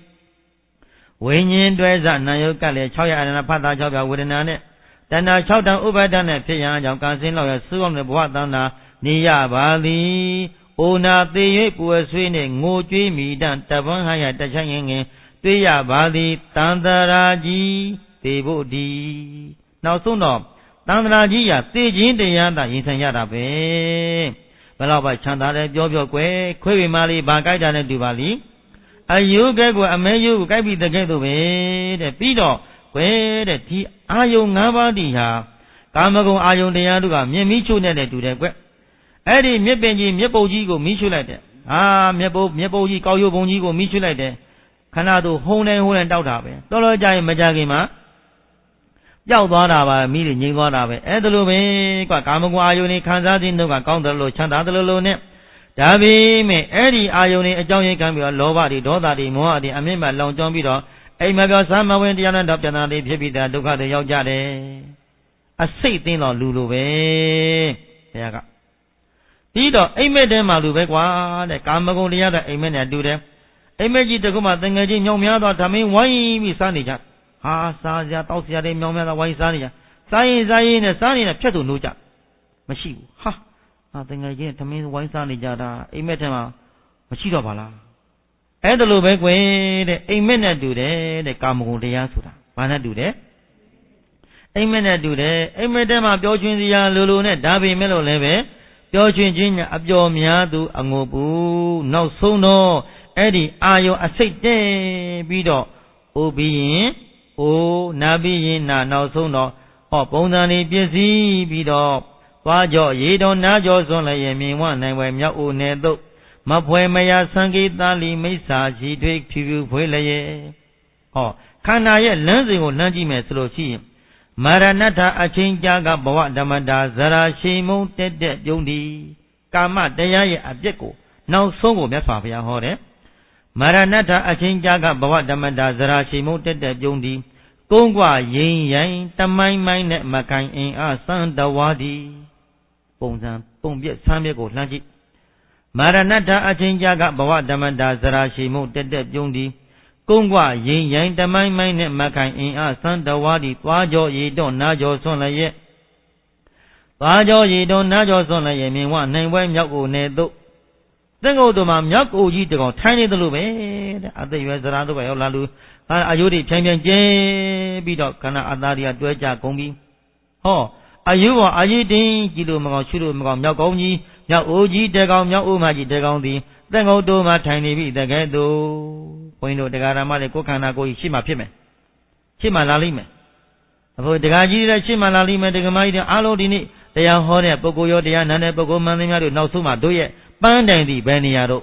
When you dress at Nayoka, Choya and a Pata Joga with an ane. Then I shout down over done at Pian, Jankan lawyer, Sue on the Boatana, Nia Bali, Ona, the poor swinging, Moji, me, Dan, Tavan Haya, Tachang, Tia Bali, Tandaraji, Tebodi. Now so no, Tandaraji, Tijin, the Yanda, Insayada Bay. Well, by Chandara, Jojo Que, Query Mali, Bagai, and Dubali. Are you get what I may you, Gabi the gateway, the Pido. Where the tea Ayon Navadia, Kamago Ayon de Yaduga, Michu Nede to the web. Eddie Mebenji, Mepojigo, Michu like that. Ah, Mepo, Mepoji, Kayo Bonigo, Michu like that. Canado, Hone and Hole and Doutabe. Dollar Majagima Yaudana, Million Yingona, Edelume, Kamago Ayoni, Kanzadin, Noga, Counter, Chandalone. Davi me Eddie Ayoni, a Johnny Cambia, Lovadi, Dodadi, Moadi, Amima, Long John Bido. A mega summer when the other of the Pibita, Duca de Yojade. A sitting on Lulu. There. Tito, a madam Malubequa, the Kamago, the other, amen, and do them. A magic to come out, then again, young man, Tammy, why we sunny? Ah, Saja, Tosia, the young man, why sunny? Sai, Zain, a sunny, a chattu nuja. Machi, ha, nothing again, Tammy, why sunny jada, a madam, Machida Bala. And the Lubek way, the amen do there, the Kamago de Yasuda. Why do there? Amen do there, amen them up Georgian Lulune, Davi Melo Leve, Georgian Abjo Miadu, Angobu, no so no, Eddie, Ayo, a sick day, Bido, Obi, O, Nabi, na, no so no, or Bonani, busy, Bido, Wajo, ye don't najo, so like a mean one, and when you own it. Mapuemaya Sangita Li Mesa, she take to you, Puele. Oh, Kanaya Lanzi or Nanji Meslochi. Maranata, a change Jaga Boa Damada, Zara, Shimo, Ted, Jondi, Kama, Daya, Abjeko. Now so go Mefavia Hore. Maranata, a change Jaga Boa Damada, Zara, Shimo, Ted, Jondi. Gongwa, Yin Yang, Tamai, Mine, Makai, in our son, Dawadi. Bonzan, Bombia, Samego, Lanji. Maranata Achinjaga Bawa Damada Zara Shimo Tede Jundi Kungwa Yin Yang Damai Mine Makai in our son Dawadi Wajo Ye don't Najo Sona ye Wajo Ye don't Najo Sona ye mean one name when Yaku Nedo. Then go to Mam Yaku Yi to go tiny the Lube at the U S Rado by Olalu Ayudi Champion J Bidok Kana Adaria Dweja Gombi. Oh, are you or are you ding Gilu Mago Shuru Magam Yagomi? Now, Oji, Degam, Yaomaji, Degandi, then go to my tiny bit, the Gado, Point of the Garama, the Kokana go Shima Pime. Shima Lalime. Avoid the Gaji, Shima Lalime, the Gamai, Alo Dini, they are Hone, Pogoyo, they are Nana Pogo Manimari, no Suma, do ye, Bandandi, Beniado.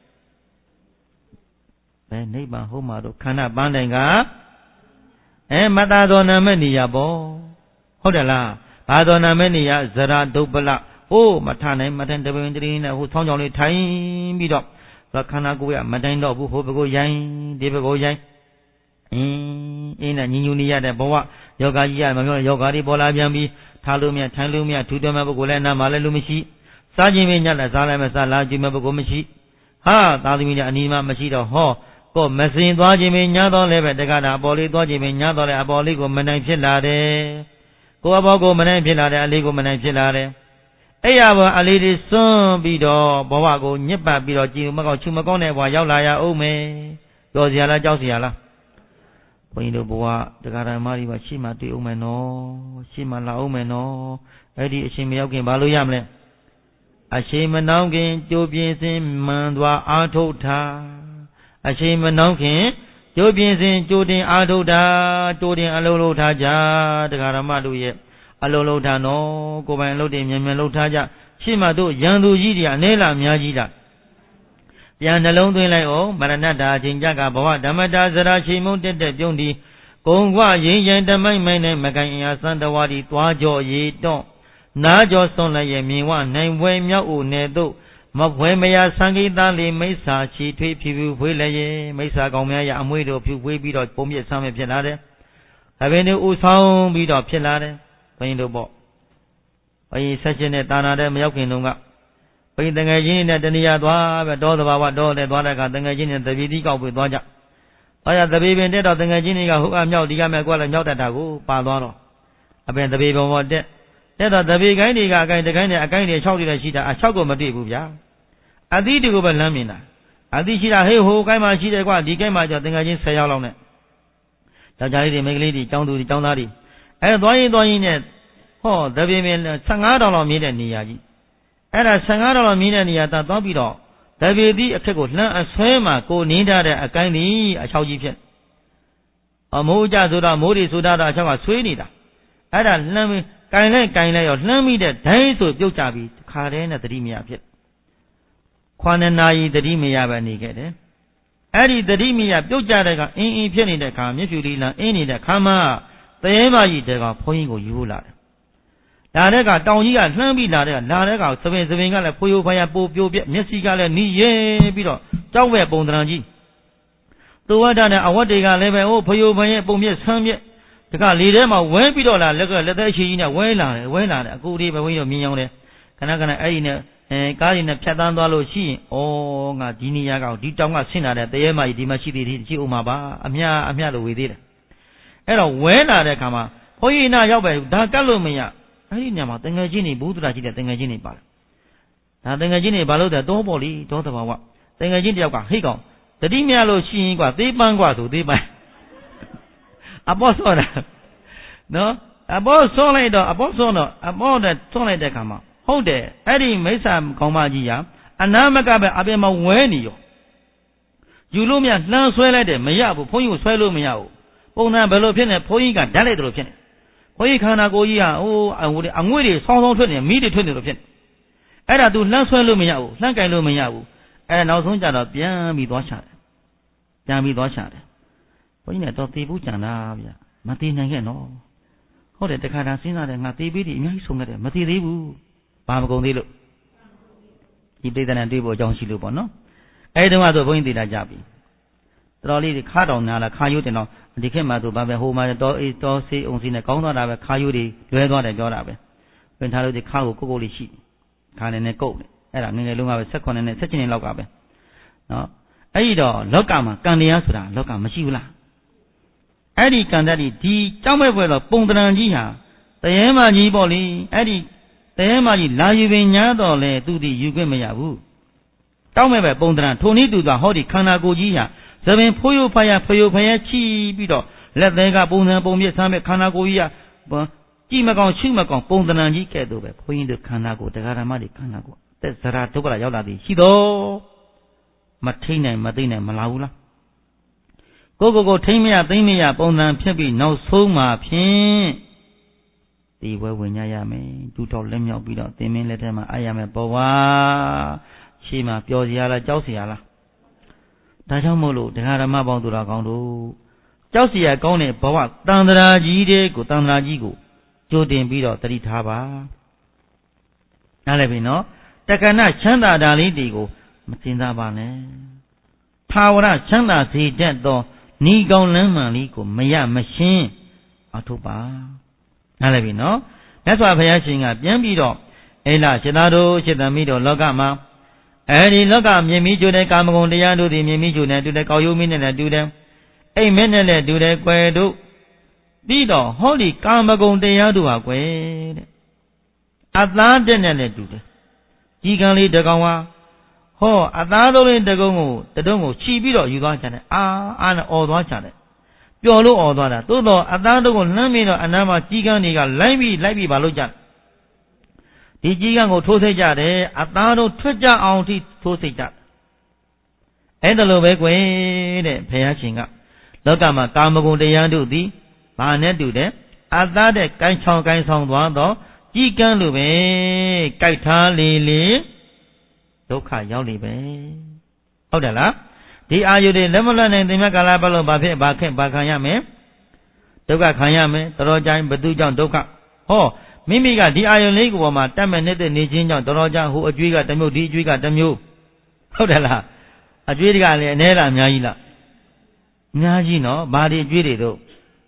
Ben neighbor Homado, Kana Bandanga, and Matadona Meniabo. Hodala, Adona Menia, Zara Dobala. Oh, Matane, Matan, the Vendrina, who found only time, beat up. ခန္ဓာကိုယ်ကမတိုင်တော့ဘူးဟိုဘကိုရိုင်းဒီဘကိုရိုင်းအင်းအင်းနဲ့ညီညူနေရတဲ့ဘဝယောဂကြီးရမပြောယောဂတွေပေါ်လာပြန်ပြီးထားလို့မရထိုင်လို့မရထူတော်မဲ့ပုဂ္ဂိုလ်လည်းနားမှာလည်းလို့မရှိစားခြင်းမညက်လည်းစားလည်းမစားလာခြင်းမဲ့ပုဂ္ဂိုလ်မရှိဟာသာသမီနဲ့အနီးမှမရှိတော့ဟောကိုမစင်သွားခြင်းမညတော့လည်းပဲတက္ကတာအပေါ်လေးသွားခြင်းမညတော့လည်းအပေါ်လေးကိုမနိုင်ဖြစ်လာတယ်ကိုအပေါ်ကိုမနိုင်ဖြစ်လာတယ်အလေးကိုမနိုင်ဖြစ်လာတယ်အဲ့ရဘောအလေးတွေစွန့်ပြီးတော့ဘဝကိုညစ်ပတ်ပြီးတော့ကြည်မကောက်ချူမကောင်းတဲ့ဘဝရောက်လာရအောင်မယ်ပြောစရာလားကြောက်စရာလားဘုန်းကြီးတို့ဘဝတရားဓမ္မတွေပါရှေ့မှာတွေ့အောင်မယ်နော်ရှေ့မှာလာအောင်မယ်နော်အဲ့ဒီအချိန်မရောက်ခင်ဘာလို့ရမလဲအချိန်မနှောင်းခင်ကြိုးပြင်းစင်မှန်သွားအာထုတ်တာအချိန်မနှောင်းခင်ကြိုးပြင်းစင်ကြိုးတင်အာထုတ်တာကြိုးတင်အလုံးလုံးထားကြတရားဓမ္မတို့ရဲ့အလုံးလုံးထားနော်ကိုယ်ပိုင်အလုပ်တွေမြန်မြန်လုပ်ထားကြရှေ့မှာတို့ရန်သူကြီးတွေအနေလားအများကြီးတာပြန်နှလုံးသွင်းလိုက်အောင်မရဏတာအချိန်ကြကဘဝဓမ္မတာဇရာချိန်မုံတက်တက်ပြုံးဒီကုံကွရင်ရင်တမိုက်မိုင်းနဲ့မကန်အင်အားစံတဝါဒီသွားကြောရေတော့နားကြောစွန့်လည်းရဲ့မြင်ဝနိုင်ပွဲမြောက်အိုနယ်တို့မဖွဲမရသံဃိသားလေးမိစ္ဆာချီထွေးဖြူဖြူဖွေးလည်းရဲ့မိစ္ဆာကောင်များရအမွေးတို့ဖြူဖွေးပြီးတော့ပုံပြဆမ်းမြဖြစ်လာတယ်အဘိဓိဥဆောင်ပြီးတော့ဖြစ်လာတယ်ဘုန်းကြီးတို့ပေါ့ဘုန်းကြီးဆက်ရှင်နဲ့တာနာတဲ့မရောက်ခင်တုန်းကဘုန်းကြီးတငယ်ချင်းနဲ့တဏှာသွားပဲတောသဘာဝတောနဲ့သွားတဲ့အခါတငယ်ချင်းနဲ့တပီတိကောက်ပြီးသွားကြ။အဲဒါတပီပင်တက်တော့တငယ်ချင်းတွေကဟိုကမြောက်ဒီကမဲ့ကွာလည်းမြောက်တတ်တာကိုပါသွားတော့အပင်တပီပင်ပေါ်တက်တက်တော့တပီကိုင်းတွေကအကိုင်းတကိုင်းတွေအကိုင်းတွေ၆တွေလည်းရှိတာအ၆ကိုမတွေ့ဘူးဗျာ။အသီးတွေကိုပဲလမ်းမြင်တာအသီးရှိတာဟေးဟိုကိုင်းမှာရှိတယ်ကွာဒီကိုင်းမှာကျတငယ်ချင်း၁၀ယောက်လောက်နဲ့ယောက်ျားလေးတွေမိန်းကလေးတွေကျောင်းသူတွေကျောင်းသားတွေအဲသွားရင်သွားရင်နဲ့ဟောတပီပင်၁၅တောင်လောက်မြင်တဲ့နေရာကြီးအဲ့ဒါ၁၅တောင်လောက်မြင်တဲ့နေရာသာသွားပြီးတော့တပီတိအခက်ကိုလှမ်းအဆွဲမှာကိုနင်းထားတဲ့အကိုင်းကြီးအချောက်ကြီးဖြစ်အမိုးကြဆိုတာမိုးတွေဆိုတာအချောက်ကဆွေးနေတာအဲ့ဒါလှမ်းပြီးကင်လိုက်ကင်လိုက်ရောလှမ်းပြီးတဲ့ဒိုင်းဆိုပြုတ်ကြပြီးခါတဲ့နဲ့တတိမရဖြစ်ခွာနနာယီတတိမရပဲနေခဲ့တယ်အဲ့ဒီတတိမရပြုတ်ကြတဲ့ကအင်းအင်းဖြစ်နေတဲ့ခါမျက်ဖြူလေးလန်းအင်းနေတဲ့ခါမှတရေမကြီးတဲ့ကဘုန်းကြီးကိုယူလာတယ်လာတဲ့ကတောင်ကြီးကလှမ်းပြီးလာတဲ့ကလာတဲ့ကသပင်သပင်ကလည်းဖွေရိုးဖယားပိုပြိုပြက်မျက်စိကလည်းနီးရဲပြီးတော့ကြောက်ပဲပုံတရံကြီးသူဝတ္တနဲ့အဝတ်တွေကလည်းပဲဟိုဖွေရိုးဖယားပုံပြက်ဆန်းပြက်ဒီကလေထဲမှာဝဲပြီးတော့လာလက်ကလက်သက်အချီကြီးနဲ့ဝဲလာတယ်ဝဲလာတယ်အခုဒီဘဝင်းရောမြင်အောင်တယ်ခဏခဏအဲ့ဒီနဲ့အဲကားကြီးနဲ့ဖြတ်တန်းသွားလို့ရှိရင်ဩငါဒီနေရာကဒီတောင်ကဆင်းလာတဲ့တရေမကြီးဒီမှာရှိသေးတယ်ရှိဦးမှာပါအမြအမြလို့ဝေသေးတယ်အဲ့တော့ဝဲလာတဲ့ခါမှာဘုန်းကြီးနာရောက်ပဲဒါကတ်လို့မရအဲ့ဒီညမှာတငယ်ချင်းတွေဘုဒ္ဓရာရှိတဲ့တငယ်ချင်းတွေပါလာဒါတငယ်ချင်းတွေဘာလို့တဲ့တောပေါ်လीတောတဘာဝတငယ်ချင်းတယောက်ကဟိတ်ကောင်တတိမြလို့ရှိရင်ကွာသေးပန်းကွာဆိုသေးပန်းအပေါ်ဆောတာနော်အပေါ်ဆောလိုက်တော့အပေါ်ဆောတော့အပေါ်နဲ့ဆောလိုက်တဲ့ခါမှာဟုတ်တယ်အဲ့ဒီမိစ္ဆာကောင်းမကြီးဟာအနာမကပဲအပြင်မှာဝဲနေရောယူလို့မရလှမ်းဆွဲလိုက်တယ်မရဘူးဘုန်းကြီးကိုဆွဲလို့မရဘူးပုံစံဘယ်လိုဖြစ်နေဘုန်းကြီးကဓာတ်လိုက်တယ်လို့ဖြစ်နေဘုန်းကြီးခန္ဓာကိုယ်ကြီးဟာဟိုအငွေ့တွေဆောင်းဆောင်းထွက်နေမီးတွေထွက်နေလို့ဖြစ်နေအဲ့ဒါ तू လှမ်းဆွဲလို့မရဘူးလှမ်းကင်လို့မရဘူးအဲ့ဒါနောက်ဆုံးကြတော့ပြန်ပြီးသွားချတယ်ပြန်ပြီးသွားချတယ်ဘုန်းကြီးနဲ့တော့သေဘူးကြံတာဗျမသေနိုင်ခဲ့နော်ဟုတ်တယ်တခါတည်းစဉ်းစားတယ်ငါသေပြီးဒီအများကြီးဆုံးခဲ့တယ်မသေသေးဘူးဘာမကုန်သေးလို့ဒီပိဋကနဲ့တွေ့ဖို့အကြောင်းရှိလို့ပေါ့နော်အဲ့ဒီတော့ဆိုဘုန်းကြီးသေတာကြပြီတော်တော်လေးခါတောင်နာလာခါယိုးတင်တော့ဒီခေတ်မှာဆိုဘာပဲဟိုမှာတောအေးတောဆေးအောင်စီနဲ့ကောင်းသွားတာပဲခါယိုးတွေလွဲသွားတယ်ပြောတာပဲပြင်ထားလို့ဒီခါကိုကိုကိုလေးရှိခါနေနဲ့ကုတ်တယ်အဲ့ဒါငယ်ငယ်လုံးကပဲ၁၈နဲ့၁၈နှစ်လောက်ကပဲနော်အဲ့ဒီတော့လောကမှာကံတရားဆိုတာလောကမရှိဘူးလားအဲ့ဒီကံတတ်ဒီဒီကြောက်မဲ့ဘွယ်တော့ပုံတရံကြီးဟာတရေမကြီးပေါ့လေအဲ့ဒီတရေမကြီးလာယူပင်ညာတော့လေသူဒီယူခွင့်မရဘူးတောက်မဲ့ပဲပုံတရံထိုနည်းတူသွားဟောဒီခန္ဓာကိုယ်ကြီးဟာသဘင်ဖိုးရိုးဖယားဖယိုဖယားချီပြီးတော့လက်သေးကပုံစံပုံပြဆမ်းမဲ့ခန္ဓာကိုယ်ကြီးကကြည့်မကောင်းရှုမကောင်းပုံသဏ္ဍာန်ကြီးကဲ့သို့ပဲဘုန်းကြီးတို့ခန္ဓာကိုယ်တရားဓမ္မတွေခန္ဓာကိုယ်သက်ဇရာဒုက္ခလာရောက်လာသည်ရှိတော့မထိန်နိုင်မသိနိုင်မလာဘူးလားကိုကိုကိုထိန်မရသိမ့်မရပုံစံဖြစ်ပြီးနောက်ဆုံးမှာဖြင့်ဒီဘဝဝင်ရရမယ်ဒူတော်လက်မြောက်ပြီးတော့သင်မင်းလက်ထက်မှာအားရမယ်ပေါ်ဝါရှေ့မှာပျော်စရာလားကြောက်စရာလားဒါကြောင့်မို့လို့တရားဓမ္မပေါင်းသူတော်ကောင်းတို့ကြောက်စရာကောင်းတဲ့ဘဝတန်ត្រာကြီးတွေကိုတန်ត្រာကြီးကိုကြိုတင်ပြီးတော့တတိထားပါနားလည်ပြီနော်တက္ကနာချမ်းသာတာလေးတွေကိုမစင်စားပါနဲ့ထာဝရချမ်းသာစေတတ်သောဤကောင်းလမ်းမှန်လေးကိုမရမရှင်းအထုပ်ပါနားလည်ပြီနော်မြတ်စွာဘုရားရှင်ကပြန်ပြီးတော့အေလာစေတတို့စေတမိတို့လောကမှာအဲဒီလောကမြင်မိကြတဲ့ကာမဂုဏ်တရားတို့သည်မြင်မိကြတဲ့တူတဲ့ကောက်ရိုးမင်းနဲ့လည်းတူတယ်အိမ်မက်နဲ့လည်းတူတယ်ကွယ်တို့ပြီးတော့ဟောဒီကာမဂုဏ်တရားတို့ဟာကွယ်တဲ့အသားတက်နဲ့လည်းတူတယ်ကြီးကံလေးတကောင်ဟာဟောအသားသုံးလေးတကုံးကိုတတုံးကိုခြီးပြီးတော့ယူသွားကြတယ်အာအာနဲ့អော်သွားကြတယ်ပျော်လို့អော်သွားတာသို့တော့အသားတို့ကိုလှမ်းပြီးတော့အနားမှာကြီးကံတွေကလိုက်ပြီးလိုက်ပြီးပါလို့ကြတယ်ဒီကြီးကံကိုထိုးစိတ်ကြတယ်အသားတို့ထွက်ကြအောင်ထိထိုးစိတ်ကြအဲ့ဒါလိုပဲကွယ်တဲ့ဘုရားရှင်ကလောကမှာကာမဂုဏ်တရားတို့သည်ဘာနဲ့တူတယ်အသားတဲ့ကိုင်းချောင်းကိုင်းဆောင်သွားတော့ကြီးကံလိုပဲကြိုက်ထားလေလေဒုက္ခရောက်လေပဲဟုတ်တယ်လားဒီအာယုတွေလက်မလွတ်နိုင်သင်္မြကာလပတ်လုံးဘာဖြစ်ဘာခက်ဘာခံရမယ်ဒုက္ခခံရမယ်တော်ကြိုင်ဘသူကြောင့်ဒုက္ခဟောမိမိကဒီအာယုလေးကိုပေါ်မှာတတ်မဲ့နေတဲ့နေခြင်းကြောင့်တော်ကြဟိုအကျွေးကတစ်မျိုးဒီအကျွေးကတစ်မျိုးဟုတ်တယ်လားအကျွေးတွေကလည်းအနည်းလားအများကြီးလားအများကြီးနော်ဘာဒီအကျွေးတွေတို့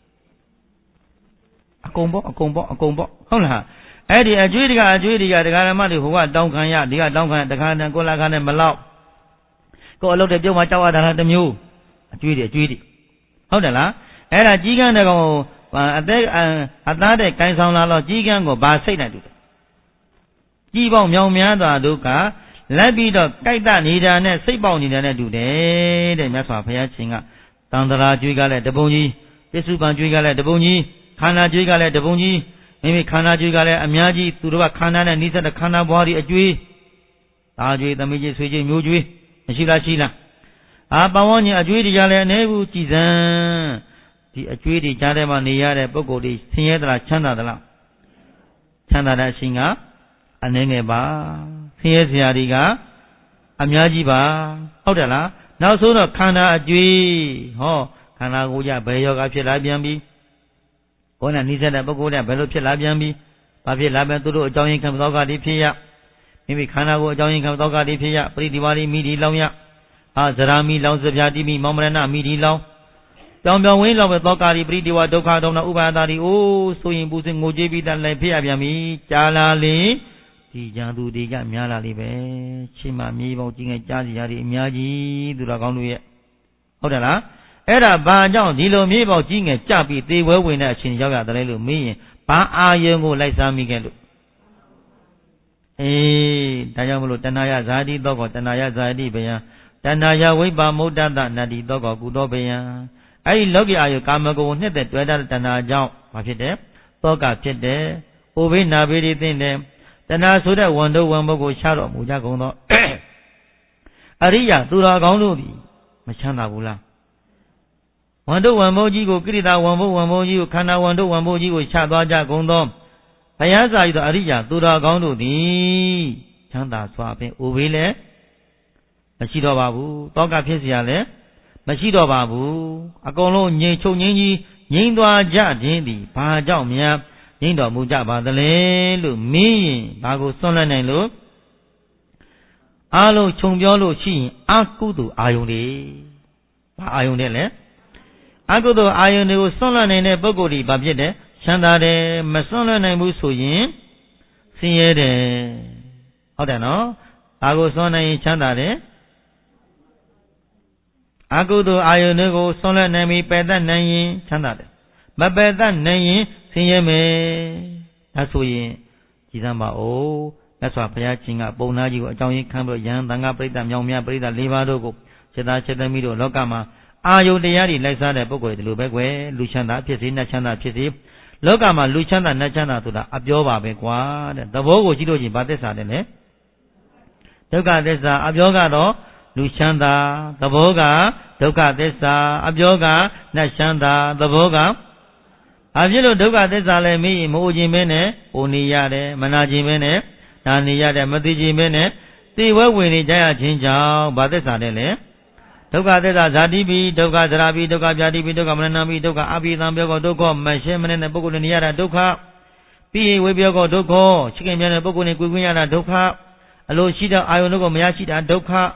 အကုန်ပေါ့အကုန်ပေါ့အကုန်ပေါ့ဟုတ်လားအဲ့ဒီအကျွေးတွေကအကျွေးတွေကဒကာရမတွေဟိုကတောင်းခံရဒီကတောင်းခံတခါတန်ကိုလာခါနဲ့မလောက်ကိုအလုပ်တွေပြုတ်မှကြောက်ရတာလားတစ်မျိုးအကျွေးတွေအကျွေးတွေဟုတ်တယ်လားအဲ့ဒါကြီးကန်းတဲ့ကောင်အသက်အသားတဲ့ကိုင်းဆောင်လာတော့ကြီးကန်းကိုဘာစိတ်နဲ့တူတယ်ကြီးပေါင်းမြောင်များစွာတို့ကလက်ပြီးတော့ကြိုက်တနေတာနဲ့စိတ်ပေါက်နေတာနဲ့တူတယ်တဲ့မြတ်စွာဘုရားရှင်ကတန်တရာကျွေးကလည်းတပုံကြီးပစ္စုပန်ကျွေးကလည်းတပုံကြီးခန္ဓာကျွေးကလည်းတပုံကြီးမိမိခန္ဓာကျွေးကလည်းအများကြီးသူတို့ကခန္ဓာနဲ့နှိစက်တဲ့ခန္ဓာဘွားတွေအကျွေးဒါကျွေးသမီးကျွေးဆွေကျွေးမျိုးကျွေးမရှိလားရှိလားအာပဝန်းကျင်အကျွေးတွေကြလည်းအနေဘူးကြည်စံဒီအကျွေးတွေကြားထဲမှာနေရတဲ့ပုဂ္ဂိုလ်တွေဆင်းရဲသလားချမ်းသာသလားချမ်းသာတဲ့အရှင်ကအနည်းငယ်ပါဆင်းရဲစရာတွေကအများကြီးပါဟုတ်တယ်လားနောက်ဆုံးတော့ခန္ဓာအကျွေးဟောခန္ဓာကိုယ်ကြဘယ်ယောဂဖြစ်လာပြန်ပြီကိုယ်နဲ့နှိစက်တဲ့ပုဂ္ဂိုလ်နဲ့ဘယ်လိုဖြစ်လာပြန်ပြီဘာဖြစ်လာပြန်သူတို့အကြောင်းရင်းခံသောကတိဖြစ်ရမိမိခန္ဓာကိုယ်အကြောင်းရင်းခံသောကတိဖြစ်ရပရိဒီဝါရီမိဒီလောင်ရအာဇရာမိလောင်စပြာတိမိမောင်မရဏမိဒီလောင်ပြောင်ပြောင်ဝင်းလောင်ပဲသောကာရီပရိဒီဝါဒုက္ခဒေါမနဥပါဒာတိအိုးဆိုရင်ပူစင်ငိုကြွေးပြီးတတ်လည်းဖြစ်ရပြန်ပြီကြာလာလေဒီကြံသူတွေကများလာလိမ့်ပဲချိန်မှမြေပေါင်းကြီးငယ်ကြားစီရာတွေအများကြီးသူတော်ကောင်းတို့ရဲ့ဟုတ်တယ်လားအဲ့ဒါဘာကြောင့်ဒီလိုမြေပေါင်းကြီးငယ်ကြပြီးသေဝဲဝင်တဲ့အချိန်ရောက်ရတယ်လို့မေးရင်ဘာအာယုံကိုလိုက်စားမိခဲ့လို့အေးဒါကြောင့်မလို့တဏှာယဇာတိသောကောတဏှာယဇာတိဘယံတဏှာယဝိပါမုဒ္ဒတနတ္တိသောကောကုသောဘယံအဲ့ဒီလောကီအာယုကာမဂုဏ်နှစ်သက်တွေ့တဲ့တဏှာကြောင့်ဘာဖြစ်တယ်သောကဖြစ်တယ်အိုဘိနာဘေဒီသိတဲ့တဏှာဆိုတဲ့ဝန်တို့ဝန်ဘုတ်ကိုရှားတော်မူကြကုန်သောအရိယသူတော်ကောင်းတို့သည်မချမ်းသာဘူးလားဝန်တို့ဝန်ဘုတ်ကြီးကိုကိရိတာဝန်ဘုတ်ဝန်ဘုတ်ကြီးကိုခန္ဓာဝန်တို့ဝန်ဘုတ်ကြီးကိုရှားသွားကြကုန်သောဘုရားစာရည်သောအရိယသူတော်ကောင်းတို့သည်ချမ်းသာစွာဖြင့်အိုဘေးလည်းမရှိတော့ပါဘူးတောကဖြစ်เสียလည်းမရှိတော့ပါဘူးအကုန်လုံးငြိမ်ချုပ်ငြိမ်းကြီးငြိမ်သွားကြခြင်းသည်ဘာကြောင့်များငြိမ်တော်မူကြပါသလဲလို့မေးရင်ဘာကိုစွန့်လွတ်နိုင်လို့အားလုံးခြုံပြောလို့ရှိရင်အကုသိုလ်အာယုန်တွေဘာအာယုန်တွေလဲအကုသိုလ်အာယုန်တွေကိုစွန့်လွတ်နိုင်တဲ့ပုဂ္ဂိုလ်ဒီဘာဖြစ်တယ်ချမ်းသာတယ်မစွန့်လွတ်နိုင်ဘူးဆိုရင်ဆင်းရဲတယ်ဟုတ်တယ်နော်ဘာကိုစွန့်နိုင်ရင်ချမ်းသာတယ်အကုသိုလ်အာယုန်တွေကိုဆွံ့လွတ်နိုင်ပြီးပယ်တတ်နိုင်ရင်ချမ်းသာတယ်မပယ်တတ်နိုင်ရင်ဆင်းရဲမယ်ဒါဆိုရင်ကြည်စမ်းပါဦးမြတ်စွာဘုရားရှင်ကပုံနာကြီးကိုအကြောင်းရင်းခံပြီးရဟန်းသံဃာပရိသတ်မြောင်များပရိသတ်၄ပါးတို့ကိုစေတစေတမိတို့လောကမှာအာယုန်တရားတွေလိုက်စားတဲ့ပုဂ္ဂိုလ်တွေဒီလိုပဲကွယ်လူချမ်းသာဖြစ်စေနတ်ချမ်းသာဖြစ်စေလောကမှာလူချမ်းသာနတ်ချမ်းသာဆိုတာအပြောပါပဲကွာတဲ့သဘောကိုကြည့်လို့ချင်းဘာသစ္စာတယ်လဲဒုက္ခသစ္စာအပြောကတော့လူချမ်းသာသဘောကဒုက္ခသစ္စာအပြောကနတ်ချမ်းသာသဘောကအဖြစ်လို့ဒုက္ခသစ္စာလည်းမေးရင်မအိုခြင်းပဲနဲ့အိုနေရတယ်မနာခြင်းပဲနဲ့နာနေရတယ်မသိခြင်းပဲနဲ့သိဝဲဝင်နေကြရခြင်းကြောင့်ဘာသစ္စာလဲလဲဒုက္ခသစ္စာဇာတိပိဒုက္ခဇရာပိဒုက္ခပြာတိပိဒုက္ခမရဏပိဒုက္ခအပိသံပြောကောဒုက္ခမရှင်းမနဲ့ပုဂ္ဂိုလ်တွေနေရတာဒုက္ခပြီးဝေပြောကောဒုက္ခရှိခင်ပြန်တဲ့ပုဂ္ဂိုလ်တွေကိုယ်ကွင်းရတာဒုက္ခအလိုရှိတဲ့အာယုန်တို့ကိုမရရှိတာဒုက္ခ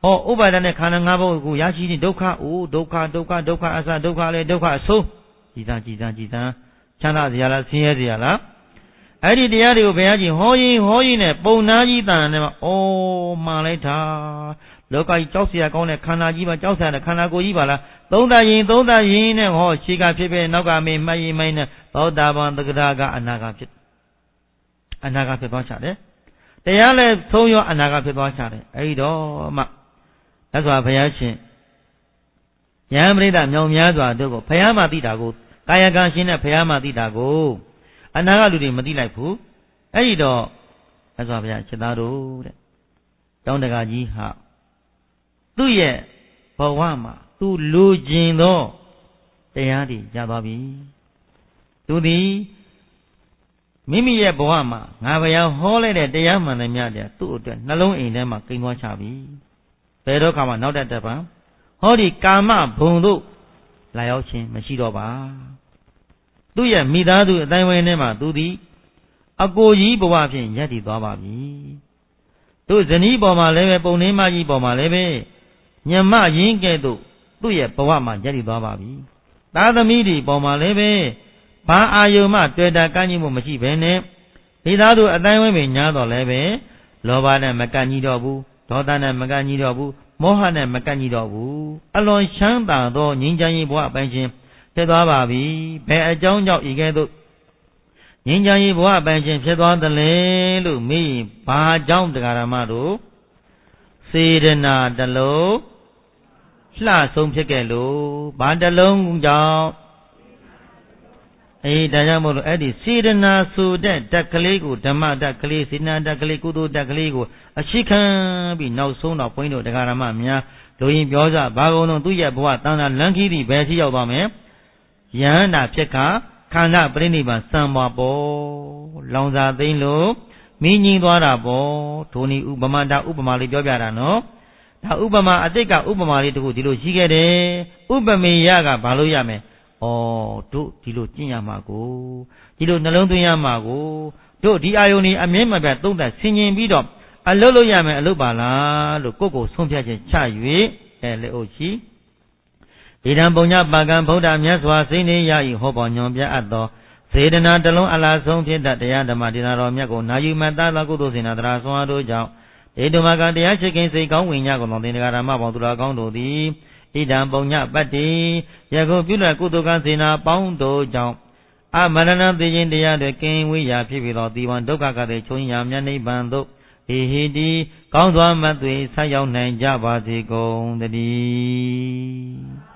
ဟောဥပါဒနဲ့ခန္ဓာ၅ပါးကိုရရှိတဲ့ဒုက္ခအိုးဒုက္ခဒုက္ခဒုက္ခအစဒုက္ခလည်းဒုက္ခအဆုံးကြည်သာကြည်သာကြည်သာချမ်းသာစရာလားဆင်းရဲစရာလားအဲ့ဒီတရားတွေကိုဘုရားကြီးဟောရင်ဟောရင်နဲ့ပုံနာကြီးတန်တယ်မှာဩမှန်လိုက်တာလောကကြီးကြောက်เสียကောင်းတဲ့ခန္ဓာကြီးမှာကြောက်เสียတဲ့ခန္ဓာကိုယ်ကြီးပါလားသုံးတရင်သုံးတရင်နဲ့ဟောခြေကဖြစ်ဖြစ်နောက်ကမေးမှတ်ရင်မိုင်းနဲ့သောတာပန်သက္ကရာကအနာဂတ်ဖြစ်အနာဂတ်ဖြစ်သွားချတယ်တရားလည်းသုံးရောအနာဂတ်ဖြစ်သွားချတယ်အဲ့ဒီတော့မှလက်စွာဘုရားရှင်ယံပရိသမြောင်များစွာတို့ကိုဘုရားမှသိတာကိုကာယကံရှင်နဲ့ဘုရားမှသိတာကိုအနာဂတ်လူတွေမသိလိုက်ဘူးအဲ့ဒီတော့လက်စွာဘုရားချက်သားတို့တဲ့တောင်းတကာကြီးဟာသူ့ရဲ့ဘဝမှာသူလူကျင်သောတရားတွေရသွားပြီသူသည်မိမိရဲ့ဘဝမှာငါဘုရားဟောလိုက်တဲ့တရားမှန်တယ်များတဲ့သူ့အတွက်နှလုံးအိမ်ထဲမှာကိန်းသွားချပြီဘယ်တော့ခါမှနောက်တတ်တပံဟောဒီကာမဘုံတို့လာရောက်ခြင်းမရှိတော့ပါသူ့ရဲ့မိသားစုအတိုင်းဝိုင်းထဲမှာသူသည်အကိုကြီးဘဝဖြင့်ရပ်တည်သွားပါပြီသူဇနီးပေါ်မှာလည်းပဲပုံနှင်းမကြီးပေါ်မှာလည်းပဲညမရင်းကဲ့သို့သူ့ရဲ့ဘဝမှာရပ်တည်သွားပါပြီသားသမီးတွေပေါ်မှာလည်းပဲဘာအာယုံမှတွေ့တာကန့်ကြီးမှုမရှိဘဲနဲ့မိသားစုအတိုင်းဝိုင်းပင်ညားတော်လည်းပဲလောဘနဲ့မကန့်ကြီးတော့ဘူးဒေါသနဲ့မကန့်ကြီးတော့ဘူးမောဟနဲ့မကန့်ကြီးတော့ဘူးအလွန်ချမ်းသာသောငြိမ်းချမ်းရေးဘဝအပိုင်းချင်းဖြစ်သွားပါပြီဘယ်အကြောင်းကြောင့်ဤကဲ့သို့ငြိမ်းချမ်းရေးဘဝအပိုင်းချင်းဖြစ်သွားသလဲလို့မေးရင်ဘာကြောင့်တရားဓမ္မတို့စေတနာတလုံးလှဆုံးဖြစ်ခဲ့လို့ဘာတလုံးကြောင့်အေးဒါကြောင့်မို့လို့အဲ့ဒီစေတနာဆိုတဲ့ဓာတ်ကလေးကိုဓမ္မဓာတ်ကလေးစေတနာဓာတ်ကလေးကုသိုလ်ဓာတ်ကလေးကိုအရှိခံပြီးနောက်ဆုံးတော့ဘုန်းကြီးတို့တရားဓမ္မများလူရင်ပြောကြဘာကုန်လုံးသူ့ရဲ့ဘဝတန်တာလန်းခီးပြီးဘယ်ရှိရောက်သွားမယ်ယန္တာဖြစ်ခါခန္ဓာပြိဋိဘံစံပါပေါ်လောင်စာသိမ့်လို့မိငိမ့်သွားတာပေါ့ဒုနီဥပမာဒါဥပမာလေးပြောပြတာနော်ဒါဥပမာအတိတ်ကဥပမာလေးတခုဒီလိုရှိခဲ့တယ်ဥပမေယကဘာလို့ရမယ်ဩတို့ဒီလိုကျင့်ရမှာကိုဒီလိုနှလုံးသွင်းရမှာကိုတို့ဒီအာယုန်ကြီးအမြဲမပြတ်သုံးသပ်ဆင်ခြင်ပြီးတော့အလုပ်လုပ်ရမယ်အလုပ်ပါလားလို့ကိုယ့်ကိုယ်ဆုံးဖြတ်ခြင်းချ၍အဲလေအိုရှိဒီတံပုံညပါကံဗုဒ္ဓမြတ်စွာစိတ်နေရ၏ဟောပေါ်ညွန်ပြအပ်သောစေတနာတလုံးအလားဆုံးဖြစ်တဲ့တရားဓမ္မဒေသတော်မြတ်ကိုနာယူမှတ်သားသောကုသိုလ်စေနာတရားဆွမ်းတို့ကြောင့်ဒေတုမကတရားရှိခင်စိတ်ကောင်းဝင်ညကုန်သောသင်္ဃာဓမ္မပေါင်းသူတော်ကောင်းတို့သည်ဣဒံပုံညပတ္တိယခုပြုလက်ကုသိုလ်ကစေနာပေါင်းတို့ကြောင့်အမရဏသိခြင်းတရားတွေကင်းဝေးရာဖြစ်ပြီးသောသီဝံဒုက္ခကတိချုံရာမြတ်နိဗ္ဗာန်သို့ဟိဟိတိကောင်းစွာမတ်သွေဆက်ရောက်နိုင်ကြပါစေကုန်တည်း